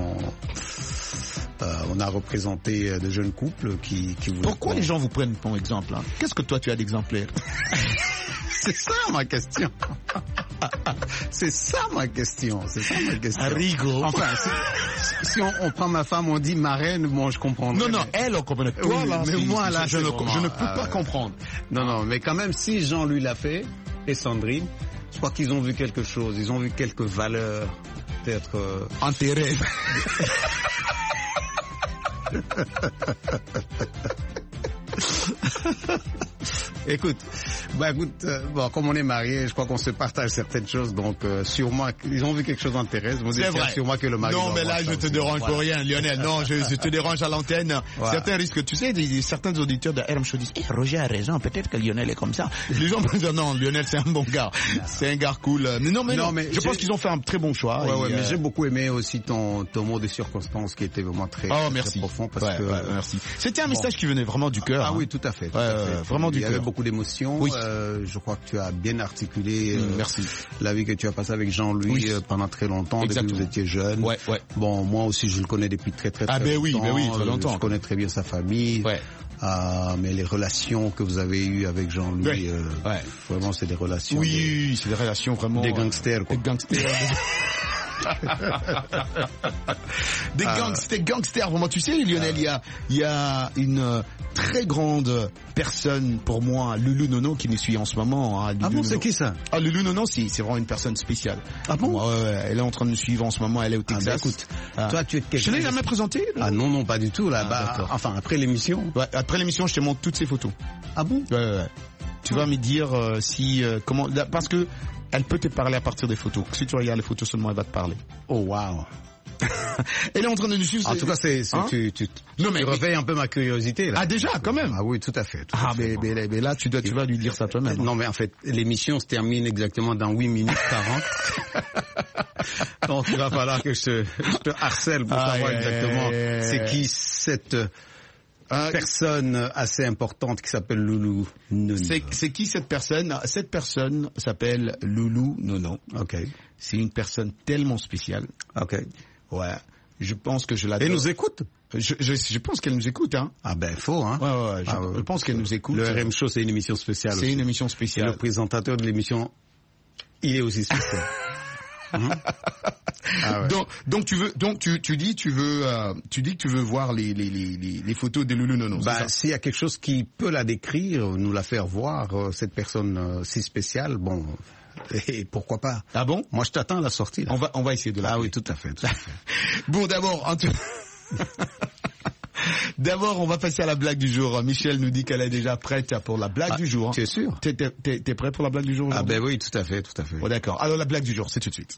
Q: on a représenté de jeunes couples qui voulaient...
C: Pourquoi les gens vous prennent ton exemple, hein? Qu'est-ce que toi tu as d'exemplaire?
Q: C'est ça ma question. C'est ça ma question.
C: Rigo.
Q: Enfin, si on prend ma femme, on dit marraine, bon, je comprends.
C: Non, elle, on comprend. Toi,
Q: oui,
C: là,
Q: mais moi, là,
C: je ne peux pas comprendre.
Q: Non, mais quand même, si Jean-Louis l'a fait, et Sandrine, je crois qu'ils ont vu quelque chose. Ils ont vu quelques valeurs, peut-être...
C: enterrées.
Q: Écoute, bon, comme on est mariés, je crois qu'on se partage certaines choses, donc sûrement, ils ont vu quelque chose en Thérèse,
C: c'est vrai.
Q: Sûrement que le mari...
C: Non, mais là, je te dérange pour rien, Lionel. Non, je te dérange à l'antenne. Voilà. Certains risquent, tu sais, certains auditeurs de RM Show disent, Roger a raison, peut-être que Lionel est comme ça. Les gens me disent, non, Lionel, c'est un bon gars. C'est un gars cool. Mais je pense qu'ils ont fait un très bon choix.
Q: Ouais, mais j'ai beaucoup aimé aussi ton mot de circonstance qui était vraiment très profond.
C: Merci. C'était un message qui venait vraiment du cœur.
Q: Ah oui, tout à fait.
C: Vraiment du cœur.
Q: Il y avait beaucoup d'émotions.
C: Oui.
Q: Je crois que tu as bien articulé
C: merci.
Q: La vie que tu as passée avec Jean-Louis pendant très longtemps, depuis que vous étiez jeune.
C: Ouais.
Q: Bon, moi aussi, je le connais depuis très longtemps.
C: Oui, très longtemps.
Q: Je connais très bien sa famille.
C: Ouais.
Q: Mais les relations que vous avez eues avec Jean-Louis, vraiment, c'est des relations.
C: Oui, c'est des relations vraiment.
Q: Des gangsters, quoi.
C: Des gangsters. Des gangsters, vraiment. Tu sais, Lionel, il y a une très grande personne pour moi, Loulou Nono, qui nous suit en ce moment. Hein,
Q: c'est qui ça?
C: Loulou Nono, c'est vraiment une personne spéciale.
Q: Ah bon?
C: Ouais, elle est en train de nous suivre en ce moment, elle est au Texas.
Q: Écoute, toi, tu es quelqu'un...
C: Je l'ai jamais présenté?
Q: Non, pas du tout, là. Enfin, après l'émission.
C: Ouais, après l'émission, je te montre toutes ces photos.
Q: Ah bon?
C: Ouais. Tu vas me dire comment... Parce que elle peut te parler à partir des photos. Si tu regardes les photos seulement, elle va te parler.
Q: Oh, wow.
C: Elle est en train de nous suivre.
Q: En tout cas, tu réveilles un peu ma curiosité, là.
C: Ah, déjà, quand même.
Q: Ah oui, tout à fait.
C: Mais là, tu vas lui dire ça toi-même.
Q: Non, mais en fait, l'émission se termine exactement dans 8 minutes 40. Donc, il va falloir que je te harcèle pour savoir exactement c'est qui cette... personne assez importante qui s'appelle Loulou Nono.
C: C'est qui cette personne? Cette personne s'appelle Loulou Nono.
Q: Ok.
C: C'est une personne tellement spéciale.
Q: Ok.
C: Ouais. Je pense que je l'adore.
Q: Elle nous écoute?
C: Je pense qu'elle nous écoute, hein.
Q: Ah ben, faut, hein.
C: Ouais. Je pense qu'elle nous écoute.
Q: Le RM Show, c'est une émission spéciale.
C: C'est une émission spéciale.
Q: Et le présentateur de l'émission, il est aussi spécial.
C: Ah ouais. Donc tu dis que tu veux voir les photos de Loulou Nono.
Q: S'il y a quelque chose qui peut la décrire, nous la faire voir, cette personne si spéciale, bon, et pourquoi pas.
C: Ah bon?
Q: Moi je t'attends à la sortie. Là.
C: On va essayer de la.
Q: Ah oui, tout à fait.
C: Bon, D'abord, on va passer à la blague du jour. Michel nous dit qu'elle est déjà prête pour la blague du jour.
Q: Tu es sûr?
C: T'es prêt pour la blague du jour?
Q: Ah ben oui, tout à fait.
C: Oh, d'accord. Alors la blague du jour, c'est tout de suite.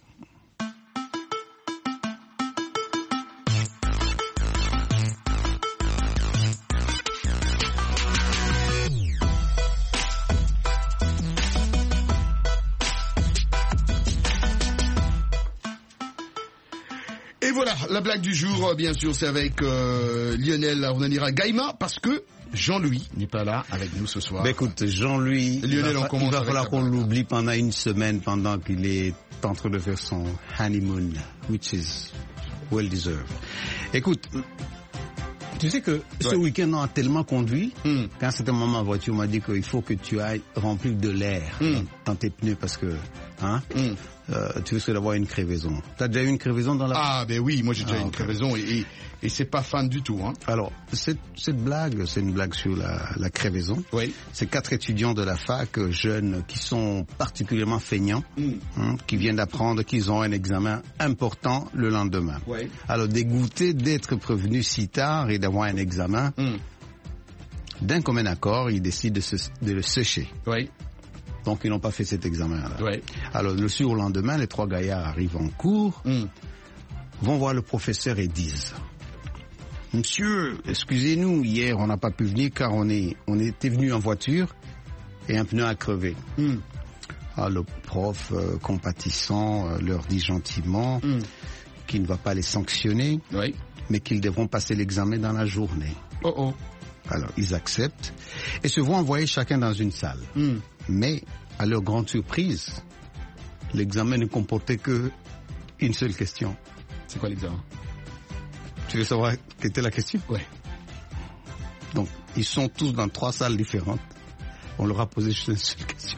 C: Et voilà, la blague du jour, bien sûr, c'est avec Lionel Arunanira Gaïma, parce que Jean-Louis n'est pas là avec nous ce soir.
Q: Ben écoute, Jean-Louis,
C: Lionel,
Q: il va falloir qu'on l'oublie pendant une semaine, pendant qu'il est en train de faire son honeymoon, which is well deserved. Écoute, tu sais que ce week-end, on a tellement conduit, qu'à un certain moment, ma voiture m'a dit qu'il faut que tu ailles remplir de l'air dans tes pneus, parce que tu risques d'avoir une crevaison. T'as déjà eu une crevaison dans la...
C: Ah ben oui, moi j'ai déjà eu une crevaison et c'est pas fan du tout. Hein.
Q: Alors, cette blague, c'est une blague sur la crevaison.
C: Oui.
Q: C'est 4 étudiants de la fac, jeunes, qui sont particulièrement feignants, qui viennent d'apprendre qu'ils ont un examen important le lendemain.
C: Oui.
Q: Alors, dégoûtés d'être prévenus si tard et d'avoir un examen, d'un commun accord, ils décident de le sécher.
C: Oui.
Q: Donc, ils n'ont pas fait cet examen-là.
C: Ouais.
Q: Alors, le surlendemain, les 3 gaillards arrivent en cours, vont voir le professeur et disent « Monsieur, excusez-nous, hier, on n'a pas pu venir car on était venu en voiture et un pneu a crevé. le prof compatissant leur dit gentiment qu'il ne va pas les sanctionner, mais qu'ils devront passer l'examen dans la journée. Alors, ils acceptent et se voient envoyer chacun dans une salle. Mais, à leur grande surprise, l'examen ne comportait que une seule question.
C: C'est quoi l'examen?
Q: Tu veux savoir quelle était la question?
C: Ouais.
Q: Donc, ils sont tous dans 3 salles différentes. On leur a posé juste une seule question.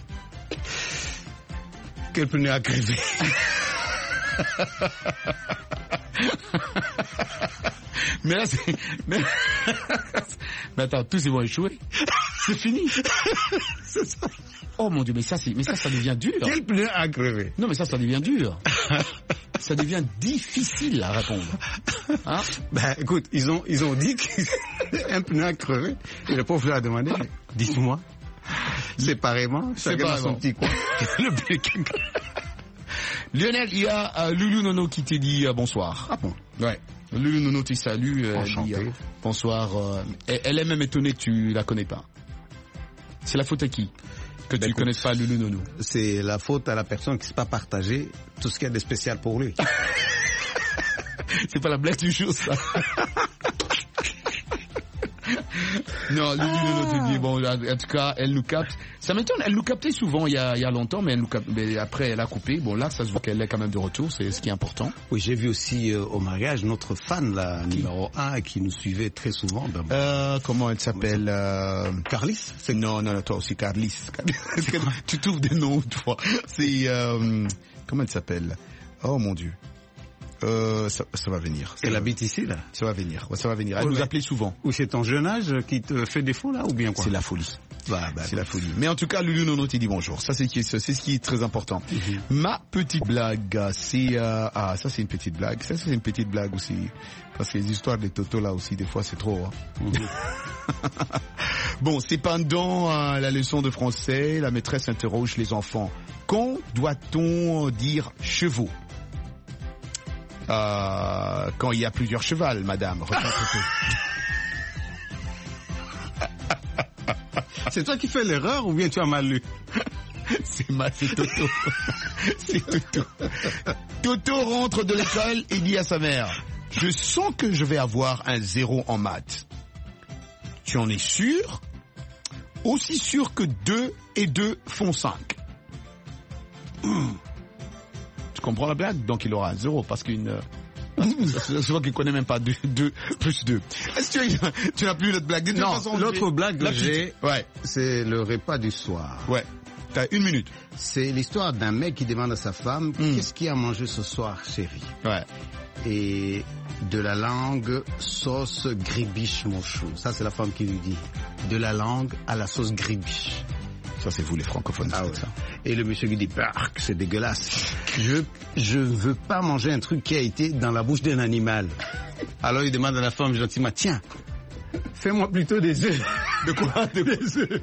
Q: Quel pneu a crevé?
C: Mais là, mais attends, tous ils vont échouer. C'est fini.
Q: C'est ça.
C: Oh mon Dieu, mais ça devient dur.
Q: Quel pneu a crevé?
C: Non, mais ça devient dur. Ça devient difficile à répondre. Hein?
Q: Ben, écoute, ils ont dit qu'un pneu a crevé. Et le prof leur a demandé, dites-moi, séparément, chacun dans son petit coin.
C: Lionel, il y a Loulou Nono qui t'a dit bonsoir.
Q: Ah bon?
C: Ouais. Loulou Nono te salue.
Q: Enchanté.
C: Dit, bonsoir. Elle est même étonnée que tu la connais pas. C'est la faute à qui? Que tu ne connais pas Loulou Nono?
Q: C'est la faute à la personne qui ne sait pas partager tout ce qu'il y a de spécial pour lui.
C: C'est pas la blague du jour, ça. Non, Loulou Nono te dit, bon, en tout cas, elle nous capte. Ça m'étonne, elle nous captait souvent il y a longtemps, mais mais après elle a coupé. Bon, là, ça se voit qu'elle est quand même de retour, c'est ce qui est important.
Q: Oui, j'ai vu aussi au mariage notre fan, la numéro 1, qui nous suivait très souvent.
C: Comment elle s'appelle?
Q: Carlis?
C: Non, toi aussi, Carlis. Tu trouves des noms, toi. C'est, comment elle s'appelle? Oh mon Dieu. Ça va venir.
Q: Elle habite ici, là?
C: Ça va venir. Ça va venir. Elle nous appelait souvent.
Q: Ou c'est ton jeune âge qui te fait défaut, là, ou bien quoi?
C: C'est la folie. C'est la folie. Mais en tout cas, Loulou Nono t'y dit bonjour. Ça, c'est ce qui est très important. Ma petite blague, c'est, ça, c'est une petite blague. Ça, c'est une petite blague aussi. Parce que les histoires des Toto, là aussi, des fois, c'est trop, Bon, c'est pendant la leçon de français, la maîtresse interroge les enfants. Quand doit-on dire chevaux? Quand il y a plusieurs chevals, madame.
Q: C'est toi qui fais l'erreur ou bien tu as mal lu?
C: C'est Toto. C'est Toto. Toto rentre de l'école et dit à sa mère, je sens que je vais avoir un 0 en maths. Tu en es sûr? Aussi sûr que 2 et 2 font 5. Tu comprends la blague? Donc il aura un 0 parce qu'une... Je vois qu'il connaît même pas 2 plus 2. Est-ce que tu n'as plus notre blague?
Q: Non, l'autre blague que j'ai, c'est le repas du soir.
C: Ouais. T'as 1 minute.
Q: C'est l'histoire d'un mec qui demande à sa femme, qu'est-ce qu'il y a à manger ce soir, chérie?
C: Ouais.
Q: Et de la langue sauce gribiche, mon chou. Ça, c'est la femme qui lui dit. De la langue à la sauce gribiche.
C: Ça, c'est vous les francophones.
Q: Ah ouais. Ça. Et le monsieur lui dit, c'est dégueulasse. Je veux pas manger un truc qui a été dans la bouche d'un animal. Alors il demande à la femme gentiment, tiens, fais-moi plutôt des œufs.
C: De quoi? Des œufs.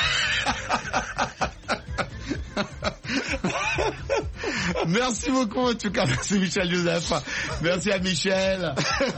C: Merci beaucoup, en tout cas. Merci Michel Joseph. Merci à Michel.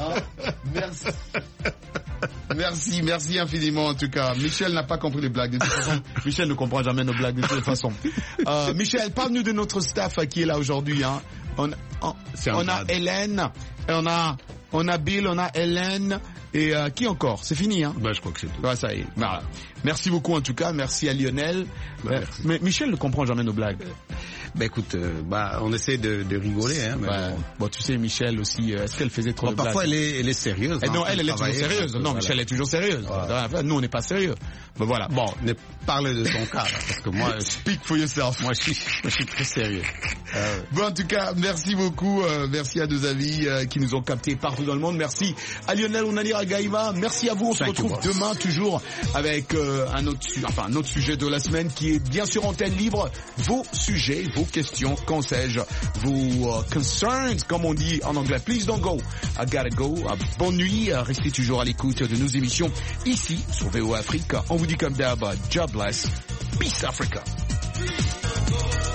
C: Merci infiniment, en tout cas. Michel n'a pas compris les blagues. De toute façon, Michel ne comprend jamais nos blagues de toute façon. Michel, parle-nous de notre staff qui est là aujourd'hui. Hein. On a Hélène, on a Bill, on a Hélène, et qui encore? C'est fini, hein?
Q: Je crois que c'est tout.
C: Ouais, ça y est. Voilà. Merci beaucoup, en tout cas. Merci à Lionel. Mais Michel ne comprend jamais nos blagues.
Q: Écoute, on essaie de rigoler, hein. Mais
C: bon, tu sais, Michel aussi, est-ce qu'elle faisait trop de blagues?
Q: Parfois, elle est sérieuse.
C: Non, elle est toujours sérieuse. Non, voilà. Michel est toujours sérieuse. Voilà. Nous, on n'est pas sérieux. Ben voilà.
Q: Bon, parle de ton cas, là, parce que moi,
C: speak for yourself.
Q: Moi, je suis très sérieux.
C: Bon, en tout cas, merci beaucoup. Merci à nos amis qui nous ont captés partout dans le monde. Merci à Lionel Onanir Gaïma. Merci à vous. On se retrouve demain toujours avec un autre sujet de la semaine qui est bien sûr antenne libre. Vos sujets, vos questions, qu'en sais-je, vos concerns, comme on dit en anglais. Please don't go. I gotta go. Bonne nuit. Restez toujours à l'écoute de nos émissions ici sur VOA Afrique. On vous dit comme d'hab, job bless. Peace Africa.